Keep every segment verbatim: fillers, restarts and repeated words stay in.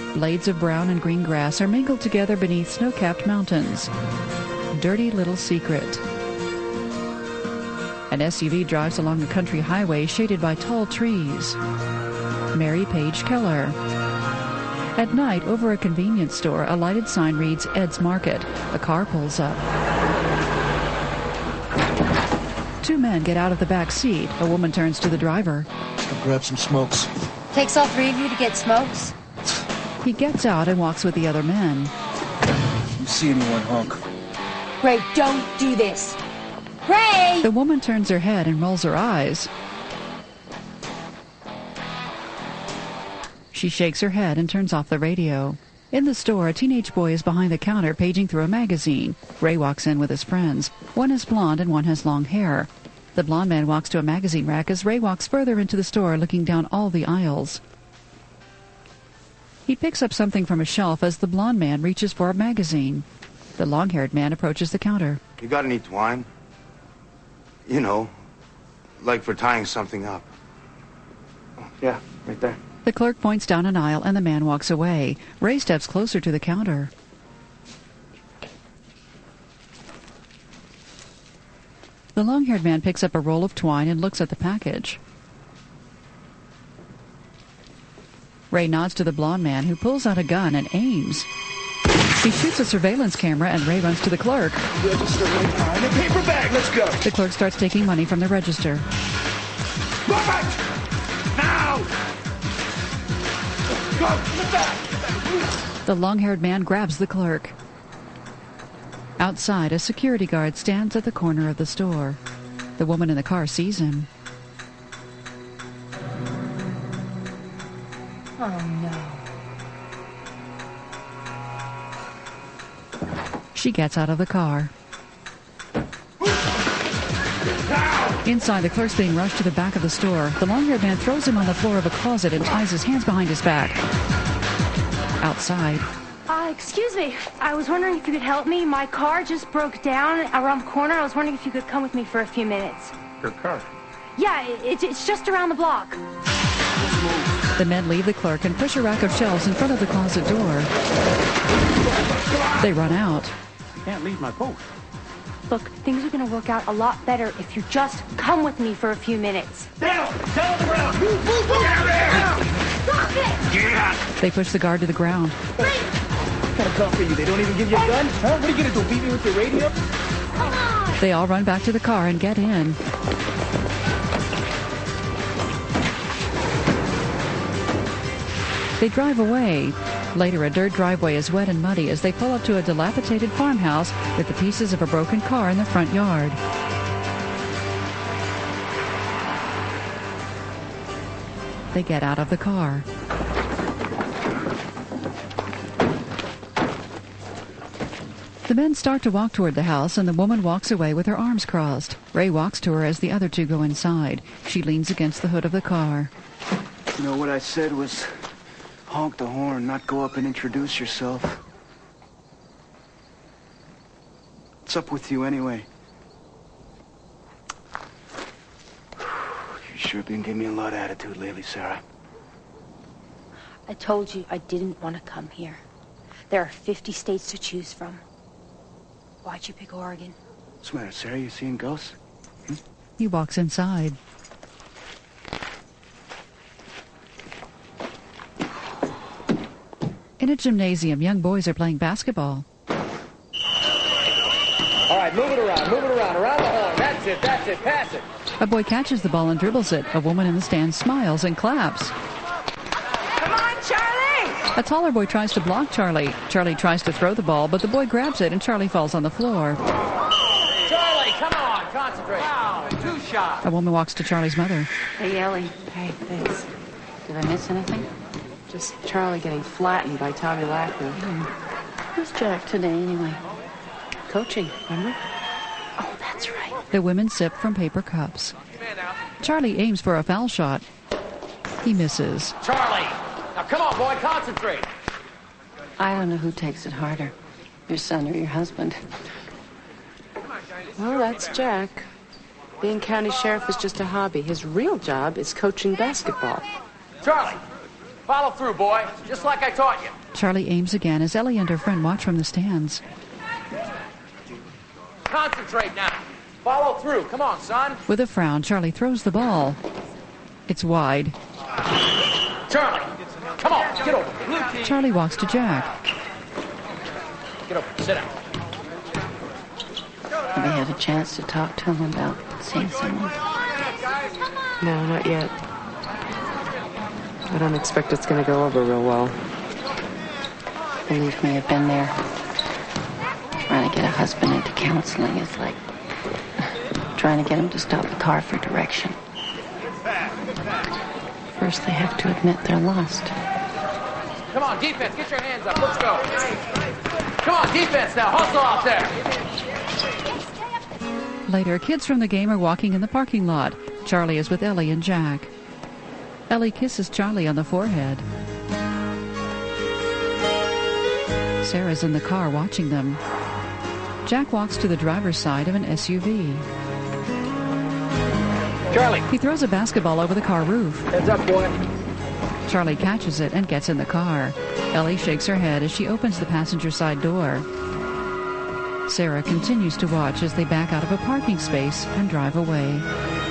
Blades of brown and green grass are mingled together beneath snow-capped mountains. Dirty little secret. An S U V drives along a country highway shaded by tall trees. Mary Page Keller. At night, over a convenience store, a lighted sign reads Ed's Market. A car pulls up. Two men get out of the back seat. A woman turns to the driver. I'll grab some smokes. Takes all three of you to get smokes? He gets out and walks with the other men. You see anyone, honk? Ray, don't do this. Ray! The woman turns her head and rolls her eyes. She shakes her head and turns off the radio. In the store, a teenage boy is behind the counter paging through a magazine. Ray walks in with his friends. One is blonde and one has long hair. The blonde man walks to a magazine rack as Ray walks further into the store, looking down all the aisles. He picks up something from a shelf as the blonde man reaches for a magazine. The long-haired man approaches the counter. You got any twine? You know, like for tying something up. Yeah, right there. The clerk points down an aisle and the man walks away. Ray steps closer to the counter. The long-haired man picks up a roll of twine and looks at the package. Ray nods to the blonde man, who pulls out a gun and aims. He shoots a surveillance camera and Ray runs to the clerk. Register right behind the paper bag. Let's go. The clerk starts taking money from the register. Robert! Now! Go! Get back! The long-haired man grabs the clerk. Outside, a security guard stands at the corner of the store. The woman in the car sees him. Oh, no. She gets out of the car. Inside, the clerk's being rushed to the back of the store. The long-haired man throws him on the floor of a closet and ties his hands behind his back. Outside. Uh, excuse me. I was wondering if you could help me. My car just broke down around the corner. I was wondering if you could come with me for a few minutes. Your car? Yeah, it, it's just around the block. The men leave the clerk and push a rack of shelves in front of the closet door. They run out. I can't leave my post. Look, things are going to work out a lot better if you just come with me for a few minutes. Down! Down on the ground! Move, move, move! Get out of here! Stop it! Get out! They push the guard to the ground. What kind of cop are you? They don't even give you a gun? Huh? What are you going to do, beat me with your radio? Come on! They all run back to the car and get in. They drive away. Later, a dirt driveway is wet and muddy as they pull up to a dilapidated farmhouse with the pieces of a broken car in the front yard. They get out of the car. The men start to walk toward the house, and the woman walks away with her arms crossed. Ray walks to her as the other two go inside. She leans against the hood of the car. You know what I said was honk the horn, not go up and introduce yourself. What's up with you anyway? You sure been giving me a lot of attitude lately, Sarah. I told you I didn't want to come here. There are fifty states to choose from. Why'd you pick Oregon? What's the matter, Sarah? You seeing ghosts? Hmm? He walks inside. In a gymnasium, young boys are playing basketball. All right, move it around, move it around, around the horn. That's it, that's it, pass it. A boy catches the ball and dribbles it. A woman in the stands smiles and claps. Come on, Charlie! A taller boy tries to block Charlie. Charlie tries to throw the ball, but the boy grabs it and Charlie falls on the floor. Charlie, come on, concentrate. Wow, two shots. A woman walks to Charlie's mother. Hey, Ellie. Hey, thanks. Did I miss anything? Just Charlie getting flattened by Tommy Lackner. Hmm. Who's Jack today, anyway? Coaching, remember? Oh, that's right. The women sip from paper cups. Charlie aims for a foul shot. He misses. Charlie, now come on, boy, concentrate. I don't know who takes it harder, your son or your husband. Well, that's Jack. Being county sheriff is just a hobby. His real job is coaching basketball. Charlie, Follow through, boy. Just like I taught you. Charlie aims again as Ellie and her friend watch from the stands. Concentrate now. Follow through. Come on, son. With a frown, Charlie throws the ball. It's wide. Charlie, come on. Get over. Blue team. Charlie walks to Jack. Get over. Sit down. Have you had a chance to talk to him about seeing someone? No, not yet. I don't expect it's going to go over real well. Believe me, I've been there. Trying to get a husband into counseling is like trying to get him to stop a car for direction. First, they have to admit they're lost. Come on, defense. Get your hands up. Let's go. Come on, defense now. Hustle out there. Later, kids from the game are walking in the parking lot. Charlie is with Ellie and Jack. Ellie kisses Charlie on the forehead. Sarah's in the car watching them. Jack walks to the driver's side of an S U V. Charlie. He throws a basketball over the car roof. Heads up, boy. Charlie catches it and gets in the car. Ellie shakes her head as she opens the passenger side door. Sarah continues to watch as they back out of a parking space and drive away.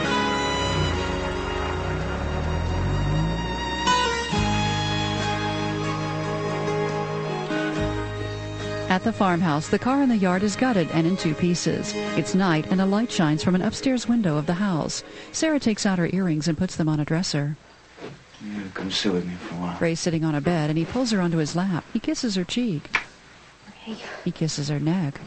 At the farmhouse, the car in the yard is gutted and in two pieces. It's night, and a light shines from an upstairs window of the house. Sarah takes out her earrings and puts them on a dresser. Yeah, come sit with me for a while. Ray's sitting on a bed, and he pulls her onto his lap. He kisses her cheek. Ray. He kisses her neck.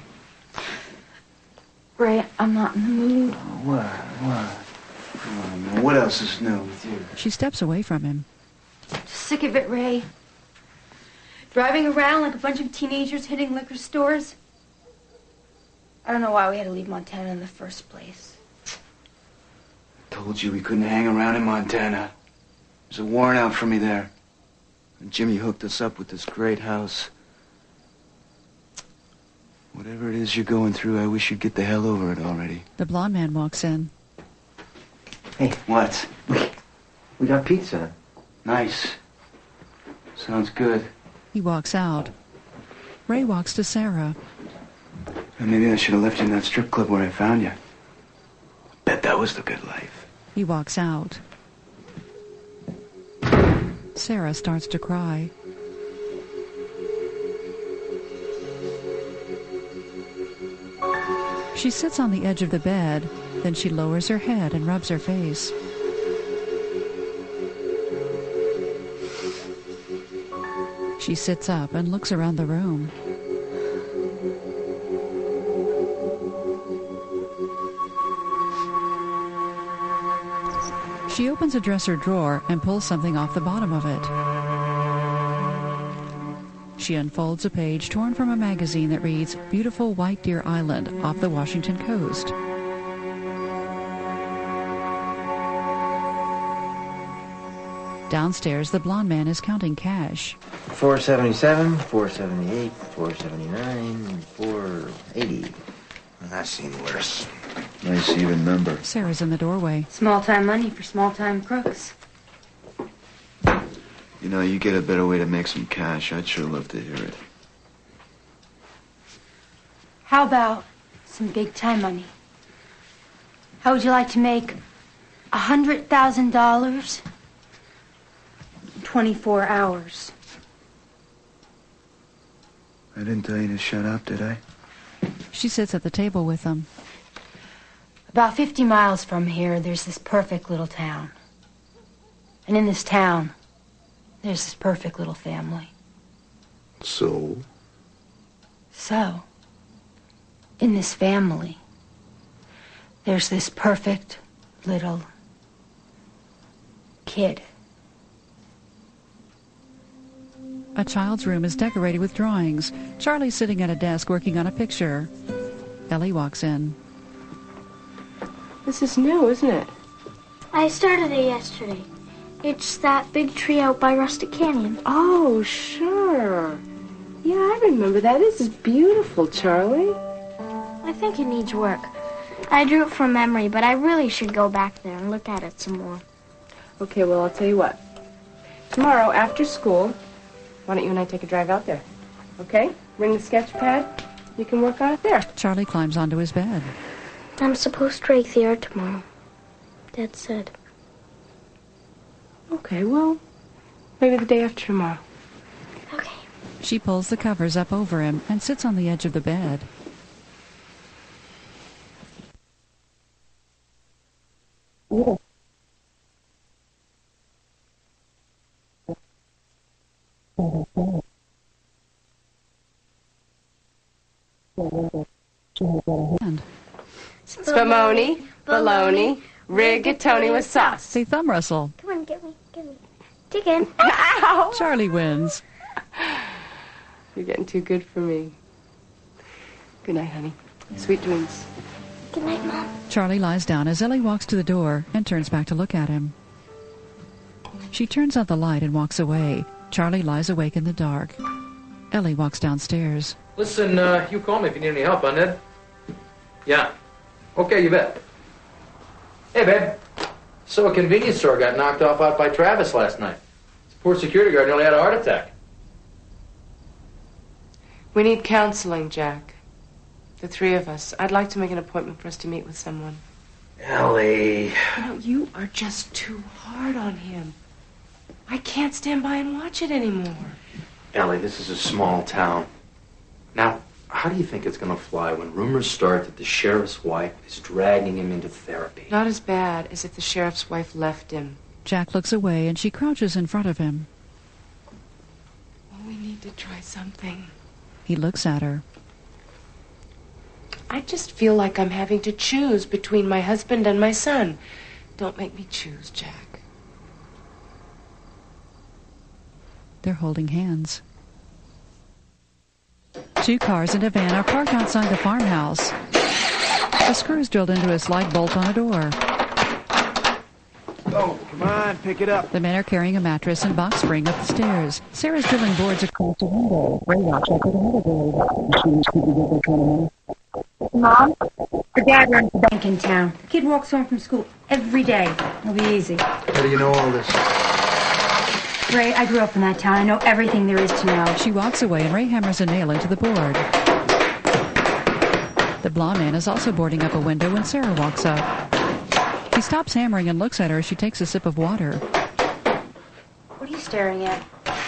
Ray, I'm not in the mood. What? What? Come on, man. What else is new with you? She steps away from him. Just sick of it, Ray. Driving around like a bunch of teenagers hitting liquor stores. I don't know why we had to leave Montana in the first place. Told you we couldn't hang around in Montana. There's a warrant out for me there. And Jimmy hooked us up with this great house. Whatever it is you're going through, I wish you'd get the hell over it already. The blonde man walks in. Hey, what? We got pizza. Nice. Sounds good. He walks out. Ray walks to Sarah. And maybe I should have left you in that strip club where I found you. Bet that was the good life. He walks out. Sarah starts to cry. She sits on the edge of the bed, then she lowers her head and rubs her face. She sits up and looks around the room. She opens a dresser drawer and pulls something off the bottom of it. She unfolds a page torn from a magazine that reads, "Beautiful White Deer Island off the Washington coast." Downstairs, the blonde man is counting cash. four seventy-seven, four seventy-eight, four seventy-nine, four eighty. I've seen worse. Nice even number. Sarah's in the doorway. Small-time money for small-time crooks. You know, you get a better way to make some cash. I'd sure love to hear it. How about some big-time money? How would you like to make a hundred thousand dollars in twenty-four hours? I didn't tell you to shut up, did I? She sits at the table with them. About fifty miles from here, there's this perfect little town. And in this town, there's this perfect little family. So? So, in this family, there's this perfect little kid. A child's room is decorated with drawings. Charlie's sitting at a desk working on a picture. Ellie walks in. This is new, isn't it? I started it yesterday. It's that big tree out by Rustic Canyon. Oh, sure. Yeah, I remember that. This is beautiful, Charlie. I think it needs work. I drew it from memory, but I really should go back there and look at it some more. Okay, well, I'll tell you what. Tomorrow, after school, why don't you and I take a drive out there? Okay? Bring the sketch pad. You can work on it there. Charlie climbs onto his bed. I'm supposed to rake the yard tomorrow. Dad said. Okay, well, maybe the day after tomorrow. Okay. She pulls the covers up over him and sits on the edge of the bed. Spumoni, bologna, rigatoni with sauce. They thumb wrestle. Come on, get me, get me. Dig in. Ow! Charlie wins. You're getting too good for me. Good night, honey. Sweet dreams. Good night, Mom. Charlie lies down as Ellie walks to the door and turns back to look at him. She turns out the light and walks away. Charlie lies awake in the dark. Ellie walks downstairs. Listen, uh, you call me if you need any help, huh, Ned? Yeah. Okay, you bet. Hey, babe. So a convenience store got knocked off out by Travis last night. This poor security guard nearly had a heart attack. We need counseling, Jack. The three of us. I'd like to make an appointment for us to meet with someone. Ellie. You know, you are just too hard on him. I can't stand by and watch it anymore. Ellie, this is a small town. Now, how do you think it's going to fly when rumors start that the sheriff's wife is dragging him into therapy? Not as bad as if the sheriff's wife left him. Jack looks away and she crouches in front of him. Well, we need to try something. He looks at her. I just feel like I'm having to choose between my husband and my son. Don't make me choose, Jack. They're holding hands. Two cars and a van are parked outside the farmhouse. A screw is drilled into a slide bolt on a door. Oh, come on, pick it up. The men are carrying a mattress and box spring up the stairs. Sarah's drilling boards across the window. Ray walks up with another board. Mom, her dad runs the bank in town. The kid walks home from school every day. It'll be easy. How do you know all this? Ray, I grew up in that town. I know everything there is to know. She walks away and Ray hammers a nail into the board. The blonde man is also boarding up a window when Sarah walks up. He stops hammering and looks at her as she takes a sip of water. What are you staring at?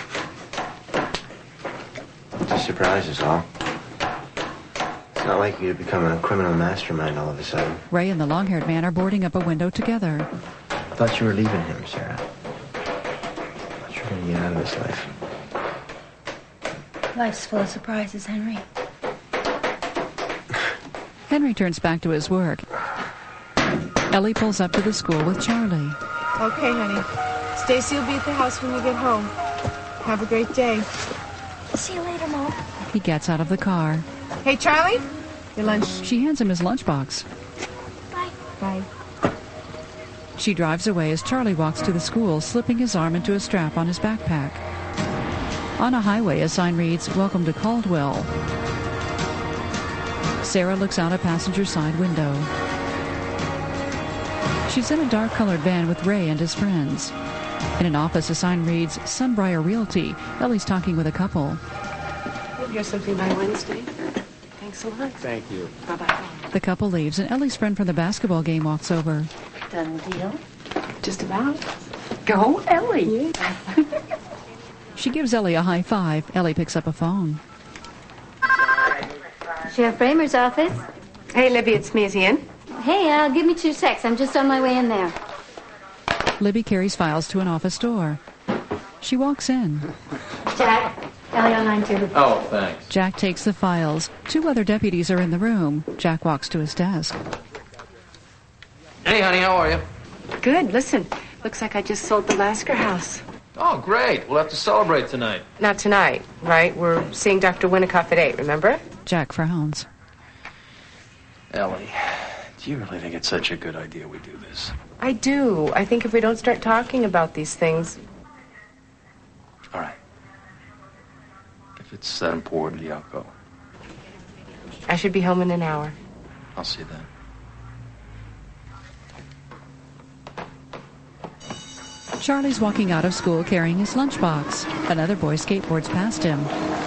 Just surprise is all. It's not like you to become a criminal mastermind all of a sudden. Ray and the long-haired man are boarding up a window together. I thought you were leaving him, Sarah. I thought you were going to get out of this life. Life's full of surprises, Henry. Henry turns back to his work. Ellie pulls up to the school with Charlie. Okay, honey. Stacy will be at the house when you get home. Have a great day. See you later, Mom. He gets out of the car. Hey, Charlie, your lunch. She hands him his lunchbox. Bye. Bye. She drives away as Charlie walks to the school, slipping his arm into a strap on his backpack. On a highway, a sign reads, "Welcome to Caldwell." Sarah looks out a passenger side window. She's in a dark-colored van with Ray and his friends. In an office, a sign reads, "Sunbriar Realty." Ellie's talking with a couple. We'll hear something by Wednesday. Thanks a lot. Thank you. Bye-bye. The couple leaves, and Ellie's friend from the basketball game walks over. Done deal? Just about. Go, Ellie. She gives Ellie a high five. Ellie picks up a phone. Sheriff Bramer's office. Hey, Libby, it's me. Is he in? Hey, uh, give me two secs. I'm just on my way in there. Libby carries files to an office door. She walks in. Jack, Ellie on line two. Oh, thanks. Jack takes the files. Two other deputies are in the room. Jack walks to his desk. Hey, honey, how are you? Good. Listen, looks like I just sold the Lasker house. Oh, great. We'll have to celebrate tonight. Not tonight, right? We're seeing Doctor Winnicott at eight, remember? Jack frowns. Ellie, do you really think it's such a good idea we do this? I do. I think if we don't start talking about these things... All right. If it's that important, yeah, I'll go. I should be home in an hour. I'll see you then. Charlie's walking out of school carrying his lunchbox. Another boy skateboards past him.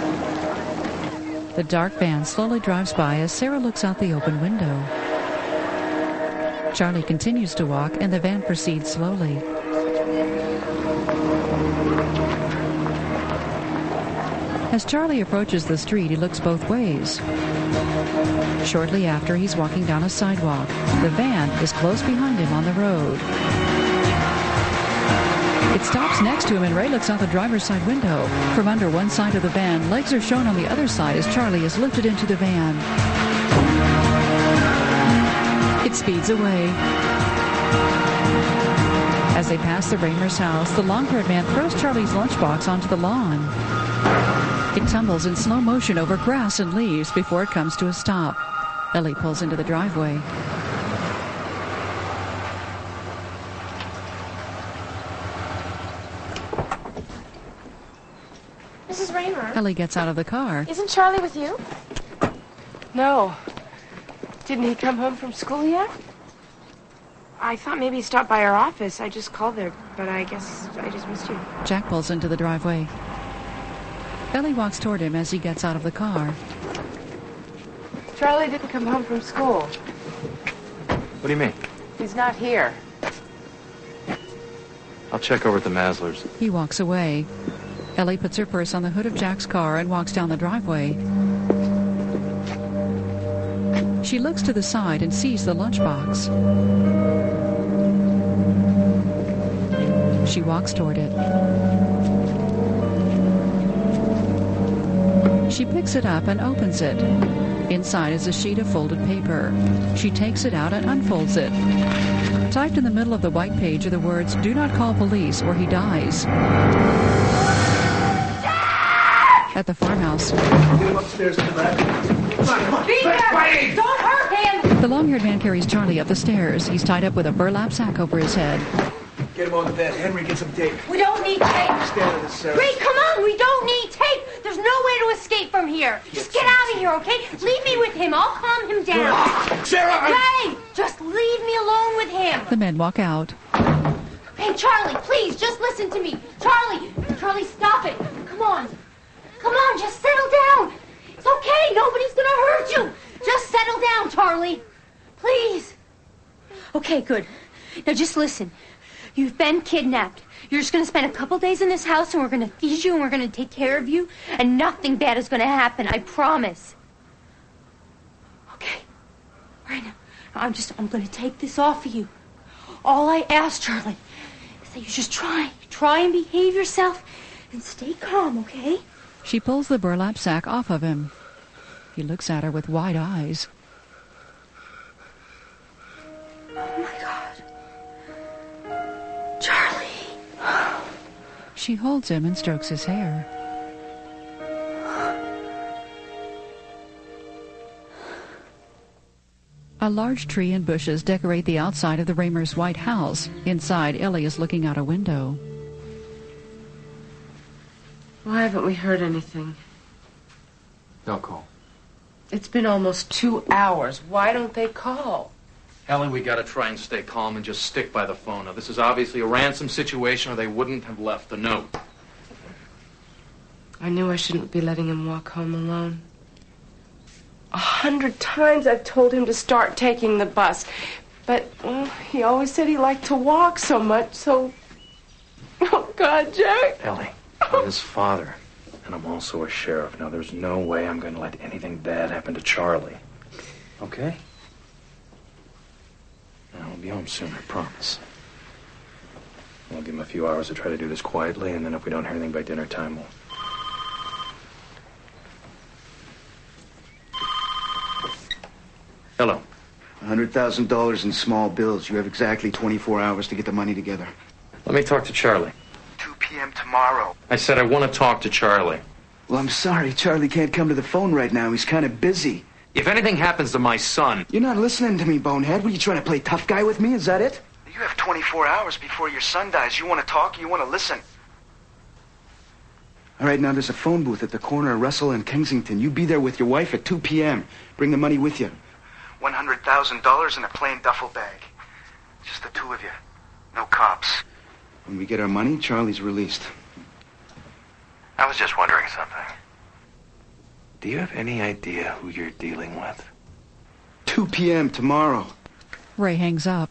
The dark van slowly drives by as Sarah looks out the open window. Charlie continues to walk, and the van proceeds slowly. As Charlie approaches the street, he looks both ways. Shortly after, he's walking down a sidewalk. The van is close behind him on the road. It stops next to him, and Ray looks out the driver's side window. From under one side of the van, legs are shown on the other side as Charlie is lifted into the van. It speeds away. As they pass the Ramers' house, the long-haired man throws Charlie's lunchbox onto the lawn. It tumbles in slow motion over grass and leaves before it comes to a stop. Ellie pulls into the driveway. Missus Raymer. Ellie gets out of the car. Isn't Charlie with you? No. Didn't he come home from school yet? I thought maybe he stopped by our office. I just called there, but I guess I just missed you. Jack pulls into the driveway. Ellie walks toward him as he gets out of the car. Charlie didn't come home from school. What do you mean? He's not here. I'll check over at the Maslers. He walks away. Ellie puts her purse on the hood of Jack's car and walks down the driveway. She looks to the side and sees the lunchbox. She walks toward it. She picks it up and opens it. Inside is a sheet of folded paper. She takes it out and unfolds it. Typed in the middle of the white page are the words, "Do not call police or he dies." At the farmhouse. Get him upstairs to the back. Come on, come on. Be there! Don't hurt him! The long-haired man carries Charlie up the stairs. He's tied up with a burlap sack over his head. Get him on the bed. Henry, get some tape. We don't need tape. Stand with us, Sarah. Ray, come on. We don't need tape. There's no way to escape from here. Just get out of here, okay? Leave me with him. I'll calm him down. Sarah! I... Ray, just leave me alone with him. The men walk out. Hey, Charlie, please, just listen to me. Charlie, Charlie, stop it. Come on. Come on, just settle down. It's okay. Nobody's going to hurt you. Just settle down, Charlie. Please. Okay, good. Now just listen. You've been kidnapped. You're just going to spend a couple days in this house, and we're going to feed you, and we're going to take care of you, and nothing bad is going to happen. I promise. Okay. All right, now, now I'm just, I'm going to take this off of you. All I ask, Charlie, is that you just try. Try and behave yourself, and stay calm, okay? She pulls the burlap sack off of him. He looks at her with wide eyes. Oh, my God. Charlie. She holds him and strokes his hair. A large tree and bushes decorate the outside of the Ramers' white house. Inside, Ellie is looking out a window. Why haven't we heard anything? They'll call. It's been almost two hours. Why don't they call? Ellie, we gotta try and stay calm and just stick by the phone. Now, this is obviously a ransom situation, or they wouldn't have left the note. I knew I shouldn't be letting him walk home alone. A hundred times I've told him to start taking the bus. But, well, he always said he liked to walk so much, so... Oh, God, Jack. Ellie, I'm his father, and I'm also a sheriff. Now, there's no way I'm gonna let anything bad happen to Charlie. Okay? I'll be home soon, I promise. I'll give him a few hours to try to do this quietly, and then if we don't hear anything by dinner time, we'll... Hello. one hundred thousand dollars in small bills. You have exactly twenty-four hours to get the money together. Let me talk to Charlie. two p.m. tomorrow. I said I want to talk to Charlie. Well, I'm sorry. Charlie can't come to the phone right now. He's kind of busy. If anything happens to my son... You're not listening to me, bonehead. What, are you trying to play tough guy with me? Is that it? You have twenty-four hours before your son dies. You want to talk or you want to listen? All right, now there's a phone booth at the corner of Russell and Kensington. You be there with your wife at two p.m. Bring the money with you. one hundred thousand dollars in a plain duffel bag. Just the two of you. No cops. When we get our money, Charlie's released. I was just wondering something. Do you have any idea who you're dealing with? two p.m. tomorrow. Ray hangs up.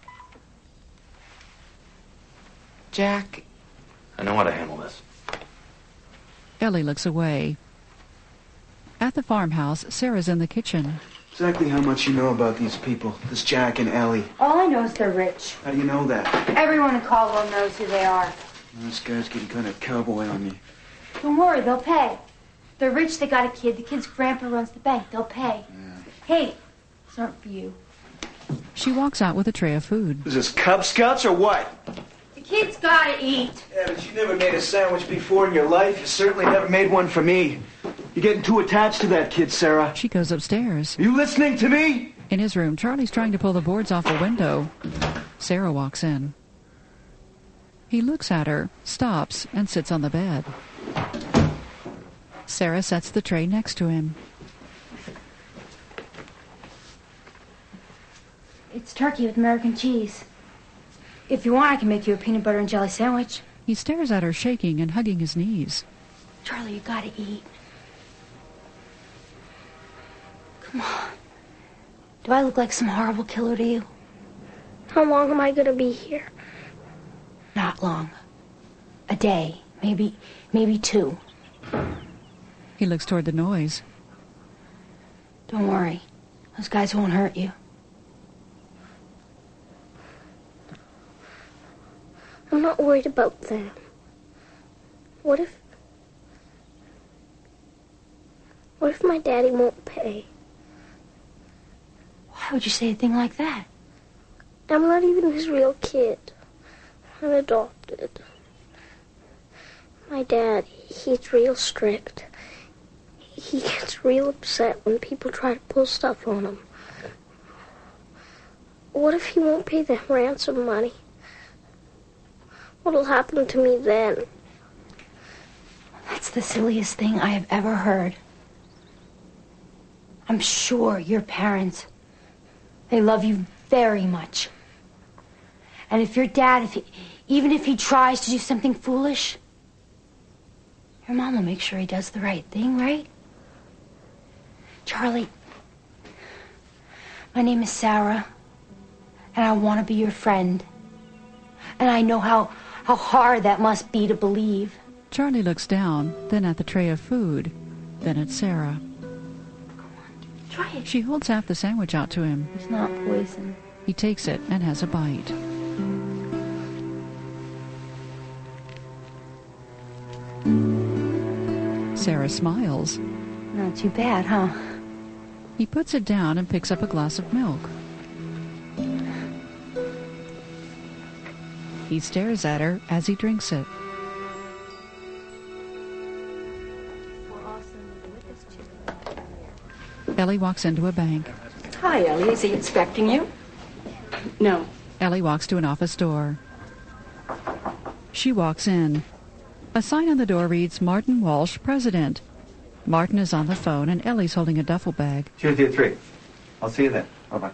Jack, I know how to handle this. Ellie looks away. At the farmhouse, Sarah's in the kitchen. Exactly how much you know about these people, this Jack and Ellie. All I know is they're rich. How do you know that? Everyone in Caldwell knows who they are. This guy's getting kind of cowboy on me. Don't worry, they'll pay. They're rich, they got a kid. The kid's grandpa runs the bank. They'll pay. Yeah. Hey, it's not for you. She walks out with a tray of food. Is this Cub Scouts or what? The kid's gotta eat. Yeah, but you never made a sandwich before in your life. You certainly never made one for me. You're getting too attached to that kid, Sarah. She goes upstairs. Are you listening to me? In his room, Charlie's trying to pull the boards off a window. Sarah walks in. He looks at her, stops, and sits on the bed. Sarah sets the tray next to him. It's turkey with American cheese. If you want, I can make you a peanut butter and jelly sandwich. He stares at her, shaking and hugging his knees. Charlie, you gotta eat. Come on. Do I look like some horrible killer to you? How long am I gonna be here? Not long. A day. Maybe, maybe two. He looks toward the noise. Don't worry. Those guys won't hurt you. I'm not worried about them. What if... What if my daddy won't pay? Why would you say a thing like that? I'm not even his real kid. I'm adopted. My dad, he's real strict. He gets real upset when people try to pull stuff on him. What if he won't pay the ransom money? What'll happen to me then? That's the silliest thing I have ever heard. I'm sure your parents, they love you very much. And if your dad, if he, even if he tries to do something foolish, your mom will make sure he does the right thing, right? Charlie, my name is Sarah, and I want to be your friend. And I know how, how hard that must be to believe. Charlie looks down, then at the tray of food, then at Sarah. Try it. She holds half the sandwich out to him. It's not poison. He takes it and has a bite. Sarah smiles. Not too bad, huh? He puts it down and picks up a glass of milk. He stares at her as he drinks it. Ellie walks into a bank. Hi, Ellie. Is he expecting you? No. Ellie walks to an office door. She walks in. A sign on the door reads, Martin Walsh, President. Martin is on the phone, and Ellie's holding a duffel bag. Tuesday at three. I'll see you then. Bye-bye.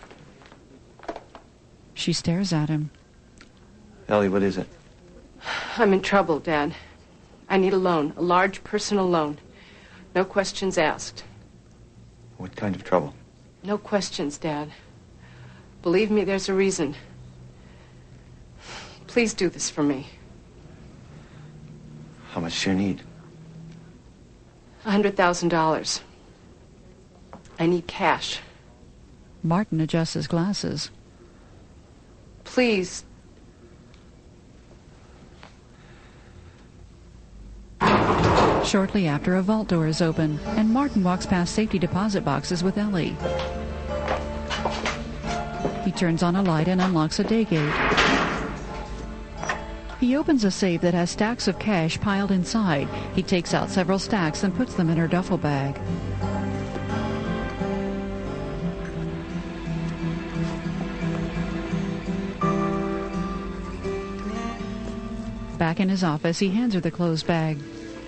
She stares at him. Ellie, what is it? I'm in trouble, Dad. I need a loan, a large personal loan. No questions asked. What kind of trouble? No questions, Dad. Believe me, there's a reason. Please do this for me. How much do you need? A hundred thousand dollars. I need cash. Martin adjusts his glasses. Please. Shortly after, a vault door is open, and Martin walks past safety deposit boxes with Ellie. He turns on a light and unlocks a day gate. He opens a safe that has stacks of cash piled inside. He takes out several stacks and puts them in her duffel bag. Back in his office, he hands her the closed bag.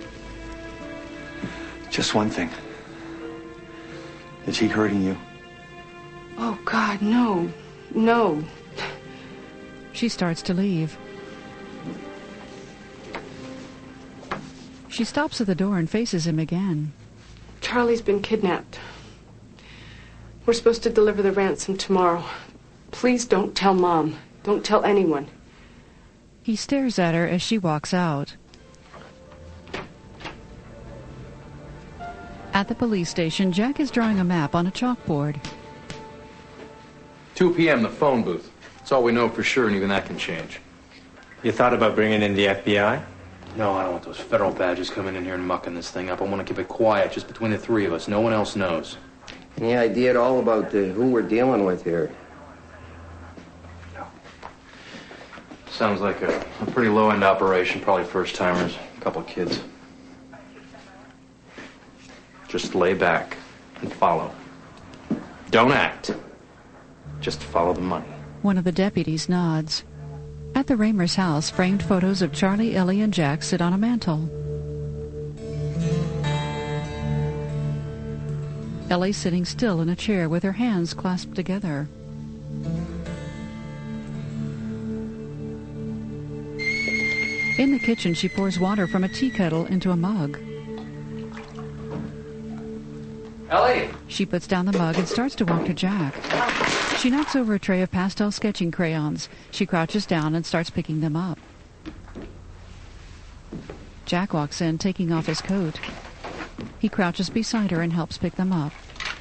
Just one thing. Is he hurting you? Oh, God, no. No. She starts to leave. She stops at the door and faces him again. Charlie's been kidnapped. We're supposed to deliver the ransom tomorrow. Please don't tell Mom. Don't tell anyone. He stares at her as she walks out. At the police station, Jack is drawing a map on a chalkboard. two p.m. the phone booth. That's all we know for sure, and even that can change. You thought about bringing in the F B I? No, I don't want those federal badges coming in here and mucking this thing up. I want to keep it quiet, just between the three of us. No one else knows. Any idea at all about uh, who we're dealing with here? Sounds like a, a pretty low-end operation, probably first-timers, a couple of kids. Just lay back and follow. Don't act. Just follow the money. One of the deputies nods. At the Ramers' house, framed photos of Charlie, Ellie, and Jack sit on a mantel. Ellie sitting still in a chair with her hands clasped together. In the kitchen, she pours water from a tea kettle into a mug. Ellie! She puts down the mug and starts to walk to Jack. She knocks over a tray of pastel sketching crayons. She crouches down and starts picking them up. Jack walks in, taking off his coat. He crouches beside her and helps pick them up.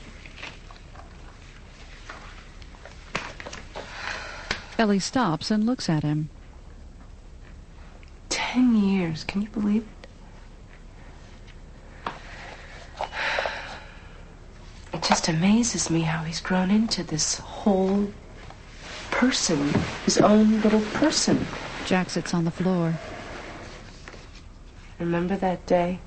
Ellie stops and looks at him. Ten years, can you believe it? It just amazes me how he's grown into this whole person, his own little person. Jack sits on the floor. Remember that day?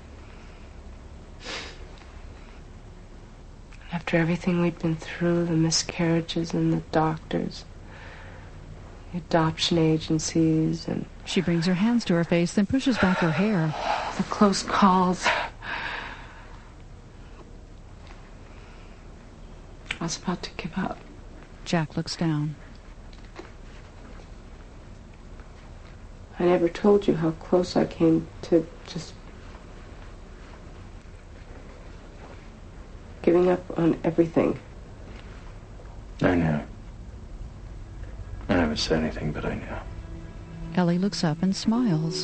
After everything we'd been through, the miscarriages and the doctors, the adoption agencies, and... She brings her hands to her face, then pushes back her hair. The close calls. I was about to give up. Jack looks down. I never told you how close I came to just giving up on everything. I knew. I never said anything, but I knew. Ellie looks up and smiles.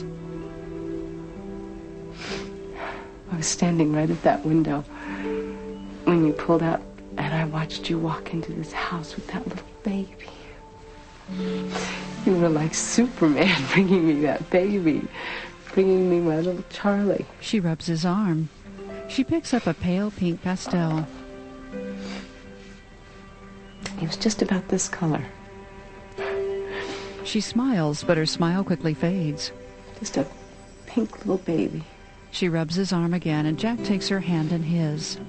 I was standing right at that window when you pulled out, and I watched you walk into this house with that little baby. You were like Superman bringing me that baby, bringing me my little Charlie. She rubs his arm. She picks up a pale pink pastel. He was just about this color. She smiles, but her smile quickly fades. Just a pink little baby. She rubs his arm again, and Jack takes her hand in his.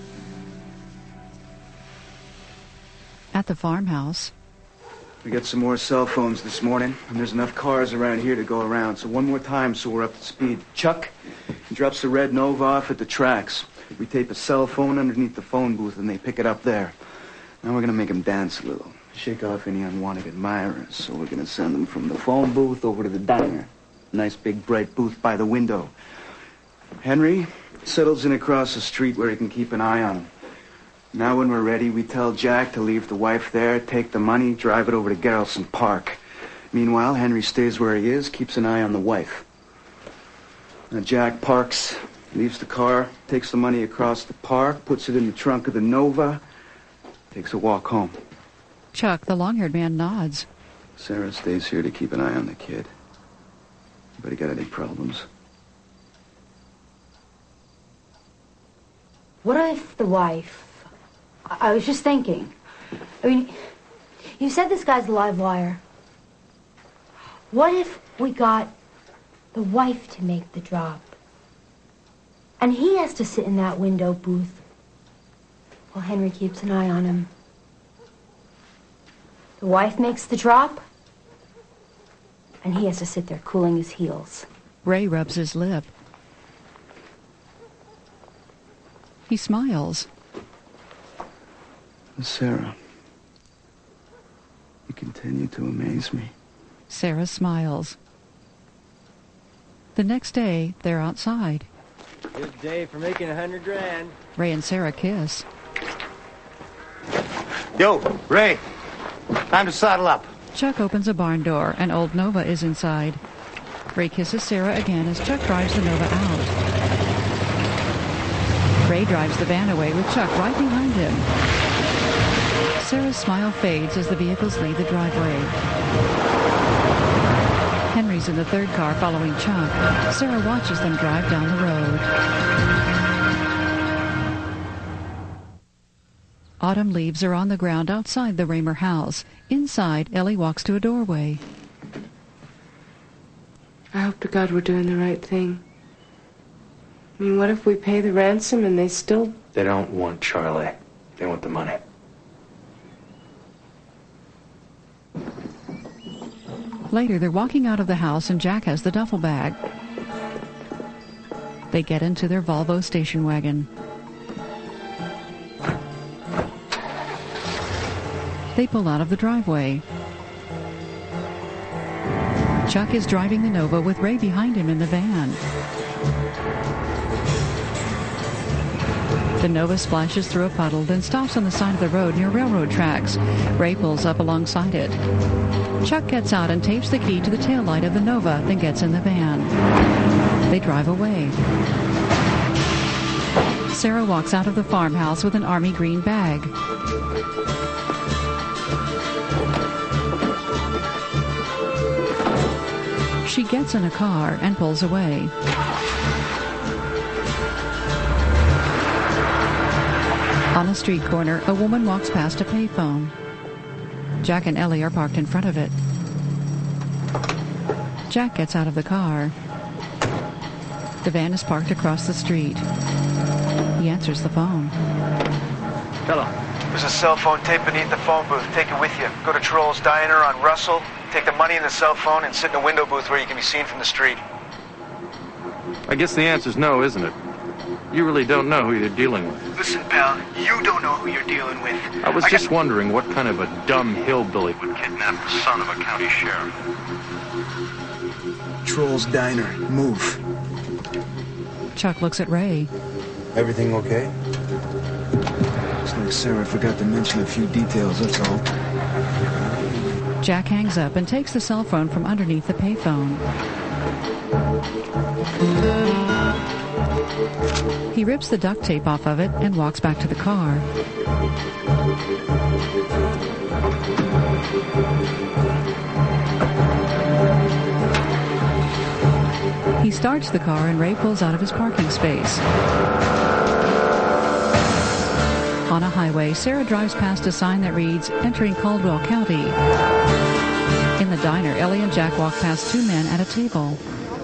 At the farmhouse... We got some more cell phones this morning, and there's enough cars around here to go around. So one more time so we're up to speed. Chuck, he drops the red Nova off at the tracks. We tape a cell phone underneath the phone booth, and they pick it up there. Now we're going to make them dance a little. Shake off any unwanted admirers. So we're going to send them from the phone booth over to the diner. Nice big bright booth by the window. Henry settles in across the street where he can keep an eye on them. Now when we're ready, we tell Jack to leave the wife there, take the money, drive it over to Geraldson Park. Meanwhile, Henry stays where he is, keeps an eye on the wife. Now Jack parks, leaves the car, takes the money across the park, puts it in the trunk of the Nova, takes a walk home. Chuck, the long-haired man, nods. Sarah stays here to keep an eye on the kid. Anybody got any problems? What if the wife... I, I was just thinking. I mean, you said this guy's a live wire. What if we got the wife to make the drop? And he has to sit in that window booth while Henry keeps an eye on him. The wife makes the drop, and he has to sit there cooling his heels. Ray rubs his lip. He smiles. Sarah, you continue to amaze me. Sarah smiles. The next day, they're outside. Good day for making a hundred grand. Ray and Sarah kiss. Yo, Ray. Time to saddle up. Chuck opens a barn door, and old Nova is inside. Ray kisses Sarah again as Chuck drives the Nova out. Ray drives the van away with Chuck right behind him. Sarah's smile fades as the vehicles leave the driveway. Henry's in the third car following Chuck. Sarah watches them drive down the road. Autumn leaves are on the ground outside the Raymer house. Inside, Ellie walks to a doorway. I hope to God we're doing the right thing. I mean, what if we pay the ransom and they still... They don't want Charlie. They want the money. Later, they're walking out of the house and Jack has the duffel bag. They get into their Volvo station wagon. They pull out of the driveway. Chuck is driving the Nova with Ray behind him in the van. The Nova splashes through a puddle, then stops on the side of the road near railroad tracks. Ray pulls up alongside it. Chuck gets out and tapes the key to the taillight of the Nova, then gets in the van. They drive away. Sarah walks out of the farmhouse with an army green bag. She gets in a car and pulls away. On a street corner, a woman walks past a payphone. Jack and Ellie are parked in front of it. Jack gets out of the car. The van is parked across the street. He answers the phone. Hello. There's a cell phone tape beneath the phone booth. Take it with you. Go to Troll's Diner on Russell. Take the money in the cell phone and sit in a window booth where you can be seen from the street. I guess the answer's no, isn't it? You really don't know who you're dealing with. Listen, pal, you don't know who you're dealing with. I was I just got... wondering what kind of a dumb hillbilly would kidnap the son of a county sheriff. Troll's Diner. Move. Chuck looks at Ray. Everything okay? Looks like Sarah forgot to mention a few details, that's all. Jack hangs up and takes the cell phone from underneath the payphone. He rips the duct tape off of it and walks back to the car. He starts the car and Ray pulls out of his parking space. On a highway, Sarah drives past a sign that reads, "Entering Caldwell County." In the diner, Ellie and Jack walk past two men at a table.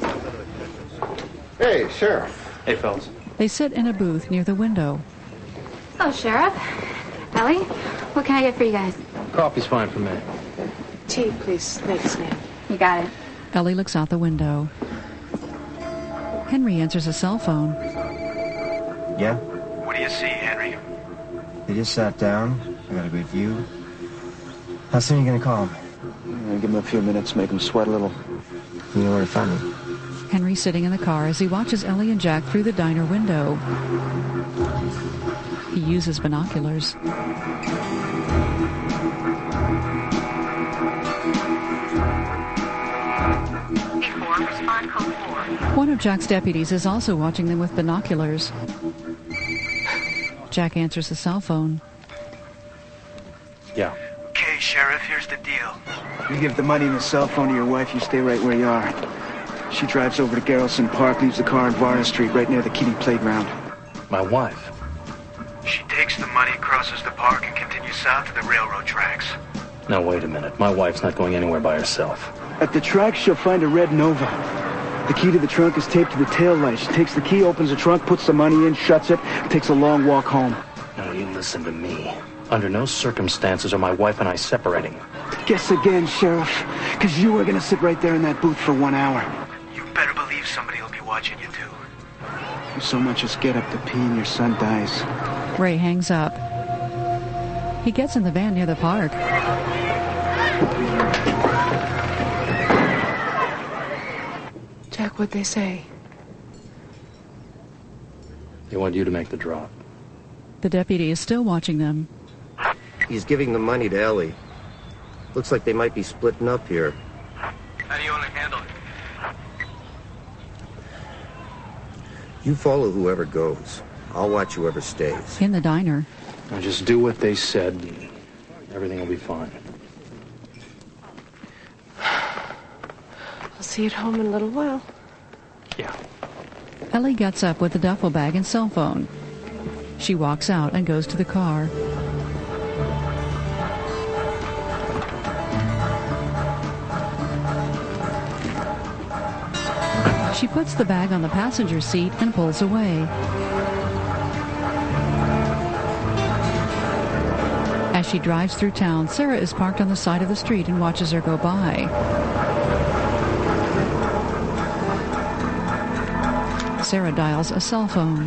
Hey, Sheriff. Hey, fellas. They sit in a booth near the window. Oh, Sheriff. Ellie, what can I get for you guys? Coffee's fine for me. Tea, please. Thanks, ma'am. You got it. Ellie looks out the window. Henry answers a cell phone. Yeah? What do you see, Henry? They just sat down. I got a good view. How soon are you going to call him? Uh, give him a few minutes, make him sweat a little. You know where to find me. Henry's sitting in the car as he watches Ellie and Jack through the diner window. He uses binoculars. One of Jack's deputies is also watching them with binoculars. Jack answers the cell phone. Yeah. Okay, Sheriff, here's the deal. You give the money and the cell phone to your wife, you stay right where you are. She drives over to Garrelson Park, leaves the car on Varna Street, right near the kiddie playground. My wife? She takes the money, crosses the park, and continues south to the railroad tracks. Now, wait a minute. My wife's not going anywhere by herself. At the tracks, she'll find a red Nova. The key to the trunk is taped to the tail light. She takes the key, opens the trunk, puts the money in, shuts it, and takes a long walk home. Now, you listen to me. Under no circumstances are my wife and I separating. Guess again, Sheriff, because you were going to sit right there in that booth for one hour. You better believe somebody will be watching you, too. You so much as get up to pee and your son dies. Ray hangs up. He gets in the van near the park. Jack, Chuck, what'd they say? They want you to make the drop. The deputy is still watching them. He's giving the money to Ellie. Looks like they might be splitting up here. How do you want to handle it? You follow whoever goes. I'll watch whoever stays. In the diner. Now just do what they said, and everything will be fine. I'll see you at home in a little while. Yeah. Ellie gets up with the duffel bag and cell phone. She walks out and goes to the car. She puts the bag on the passenger seat and pulls away. As she drives through town, Sarah is parked on the side of the street and watches her go by. Sarah dials a cell phone.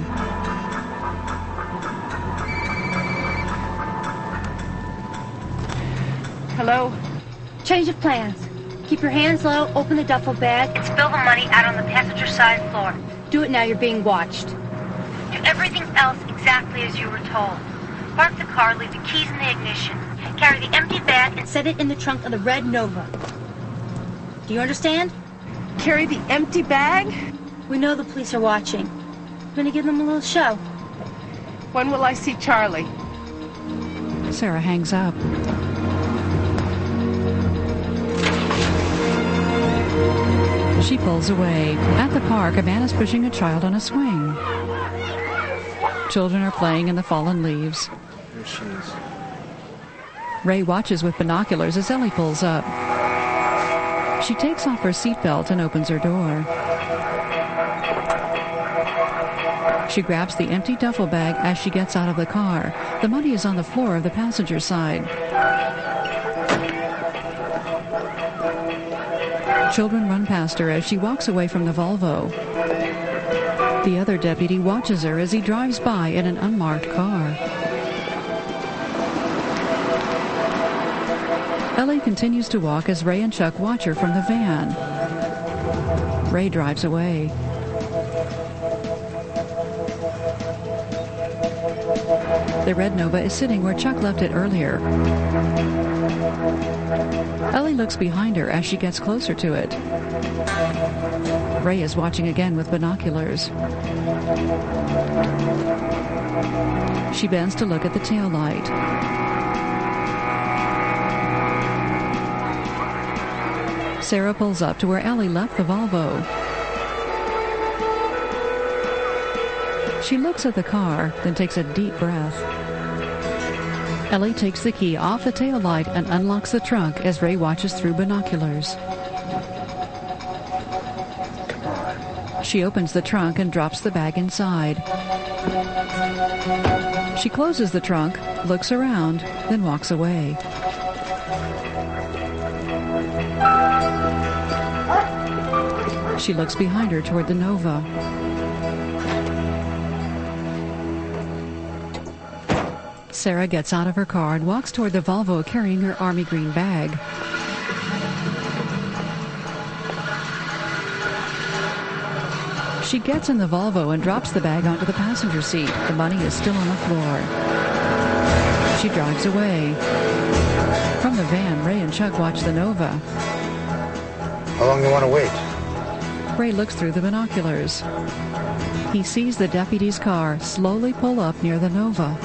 Hello? Change of plans. Keep your hands low, open the duffel bag, and spill the money out on the passenger side floor. Do it now, you're being watched. Do everything else exactly as you were told. Park the car, leave the keys in the ignition. Carry the empty bag and set it in the trunk of the red Nova. Do you understand? Carry the empty bag? We know the police are watching. We're gonna give them a little show. When will I see Charlie? Sarah hangs up. She pulls away. At the park, a man is pushing a child on a swing. Children are playing in the fallen leaves. There she is. Ray watches with binoculars as Ellie pulls up. She takes off her seatbelt and opens her door. She grabs the empty duffel bag as she gets out of the car. The money is on the floor of the passenger side. Children run past her as she walks away from the Volvo. The other deputy watches her as he drives by in an unmarked car. Ellie continues to walk as Ray and Chuck watch her from the van. Ray drives away. The red Nova is sitting where Chuck left it earlier. Ellie looks behind her as she gets closer to it. Ray is watching again with binoculars. She bends to look at the taillight. Sarah pulls up to where Ellie left the Volvo. She looks at the car, then takes a deep breath. Ellie takes the key off the taillight and unlocks the trunk as Ray watches through binoculars. She opens the trunk and drops the bag inside. She closes the trunk, looks around, then walks away. She looks behind her toward the Nova. Sarah gets out of her car and walks toward the Volvo carrying her army green bag. She gets in the Volvo and drops the bag onto the passenger seat. The money is still on the floor. She drives away. From the van, Ray and Chuck watch the Nova. How long do you want to wait? Ray looks through the binoculars. He sees the deputy's car slowly pull up near the Nova.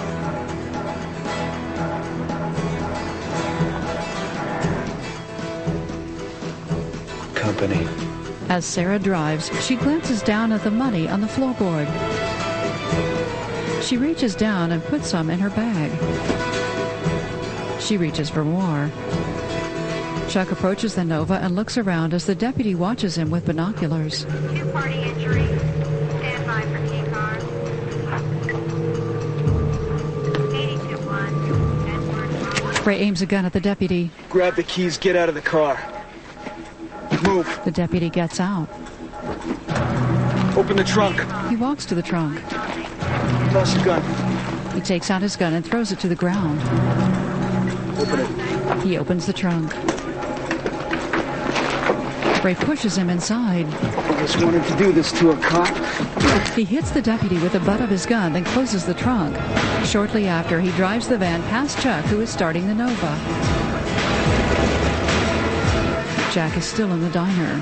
Company. As Sarah drives, she glances down at the money on the floorboard. She reaches down and puts some in her bag. She reaches for more. Chuck approaches the Nova and looks around as the deputy watches him with binoculars. Two-party injury. Stand by for key card. eighty-two one. Ray aims a gun at the deputy. Grab the keys, get out of the car. Move. The deputy gets out. Open the trunk. He walks to the trunk. Toss your gun. He takes out his gun and throws it to the ground. Open it. He opens the trunk. Ray pushes him inside. I just wanted to do this to a cop. He hits the deputy with the butt of his gun, then closes the trunk. Shortly after, he drives the van past Chuck, who is starting the Nova. Jack is still in the diner.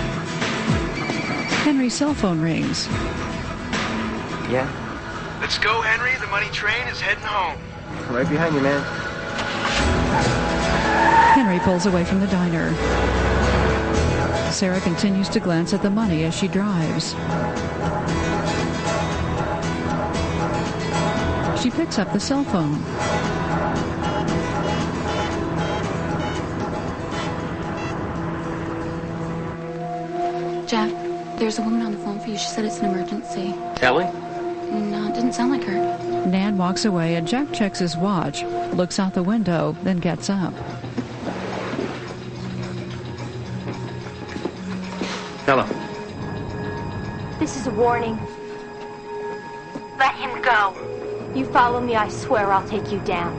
Henry's cell phone rings. Yeah? Let's go, Henry. The money train is heading home. Right behind you, man. Henry pulls away from the diner. Sarah continues to glance at the money as she drives. She picks up the cell phone. Jack, there's a woman on the phone for you. She said it's an emergency. Ellie? No, it didn't sound like her. Nan walks away and Jack checks his watch, looks out the window, then gets up. Hello. This is a warning. Let him go. You follow me, I swear I'll take you down.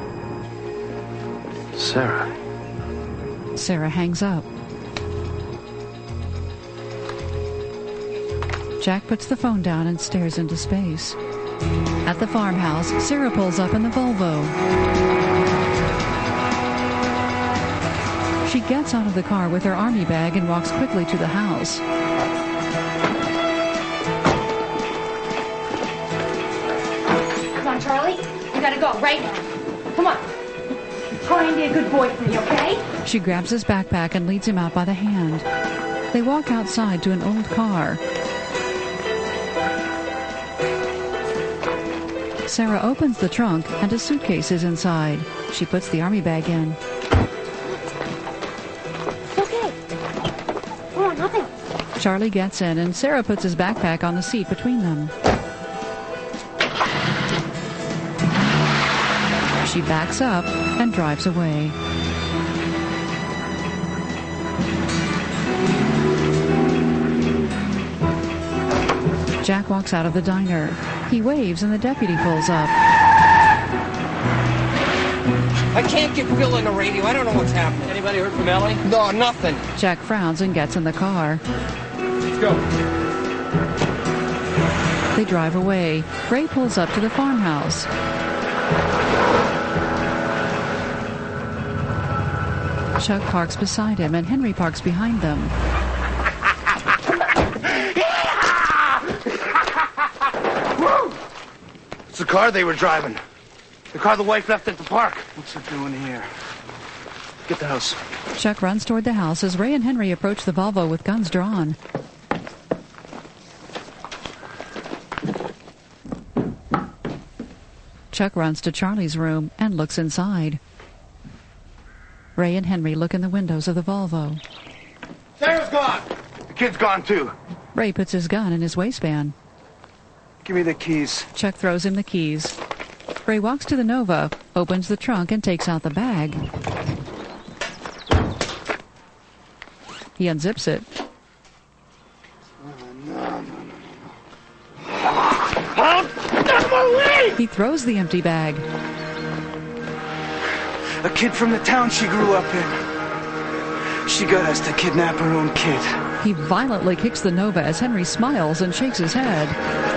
Sarah. Sarah hangs up. Jack puts the phone down and stares into space. At the farmhouse, Sarah pulls up in the Volvo. She gets out of the car with her army bag and walks quickly to the house. Come on, Charlie. You gotta go right now. Come on. Try and be a good boy for me, okay? She grabs his backpack and leads him out by the hand. They walk outside to an old car. Sarah opens the trunk and a suitcase is inside. She puts the army bag in. Okay. Come on, nothing. Charlie gets in and Sarah puts his backpack on the seat between them. She backs up and drives away. Jack walks out of the diner. He waves and the deputy pulls up. I can't get Bill on the radio. I don't know what's happening. Anybody heard from Ellie? No, nothing. Jack frowns and gets in the car. Let's go. They drive away. Ray pulls up to the farmhouse. Chuck parks beside him and Henry parks behind them. It's the car they were driving. The car the wife left at the park. What's it doing here? Get the house. Chuck runs toward the house as Ray and Henry approach the Volvo with guns drawn. Chuck runs to Charlie's room and looks inside. Ray and Henry look in the windows of the Volvo. Sarah's gone. The kid's gone, too. Ray puts his gun in his waistband. Give me the keys. Chuck throws him the keys. Ray walks to the Nova, opens the trunk, and takes out the bag. He unzips it. He throws the empty bag. A kid from the town she grew up in. She got us to kidnap her own kid. He violently kicks the Nova as Henry smiles and shakes his head.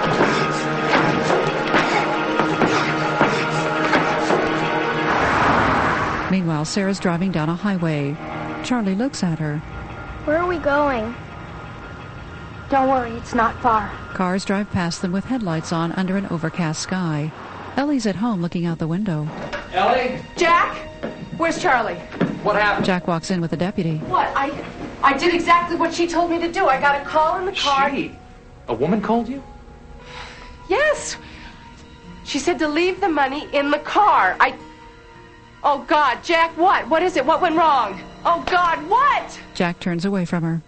Meanwhile, Sarah's driving down a highway. Charlie looks at her. Where are we going? Don't worry, it's not far. Cars drive past them with headlights on under an overcast sky. Ellie's at home looking out the window. Ellie? Jack? Where's Charlie? What happened? Jack walks in with a deputy. What? I I did exactly what she told me to do. I got a call in the car. She? A woman called you? Yes. She said to leave the money in the car. I... Oh, God. Jack, what? What is it? What went wrong? Oh, God, what? Jack turns away from her.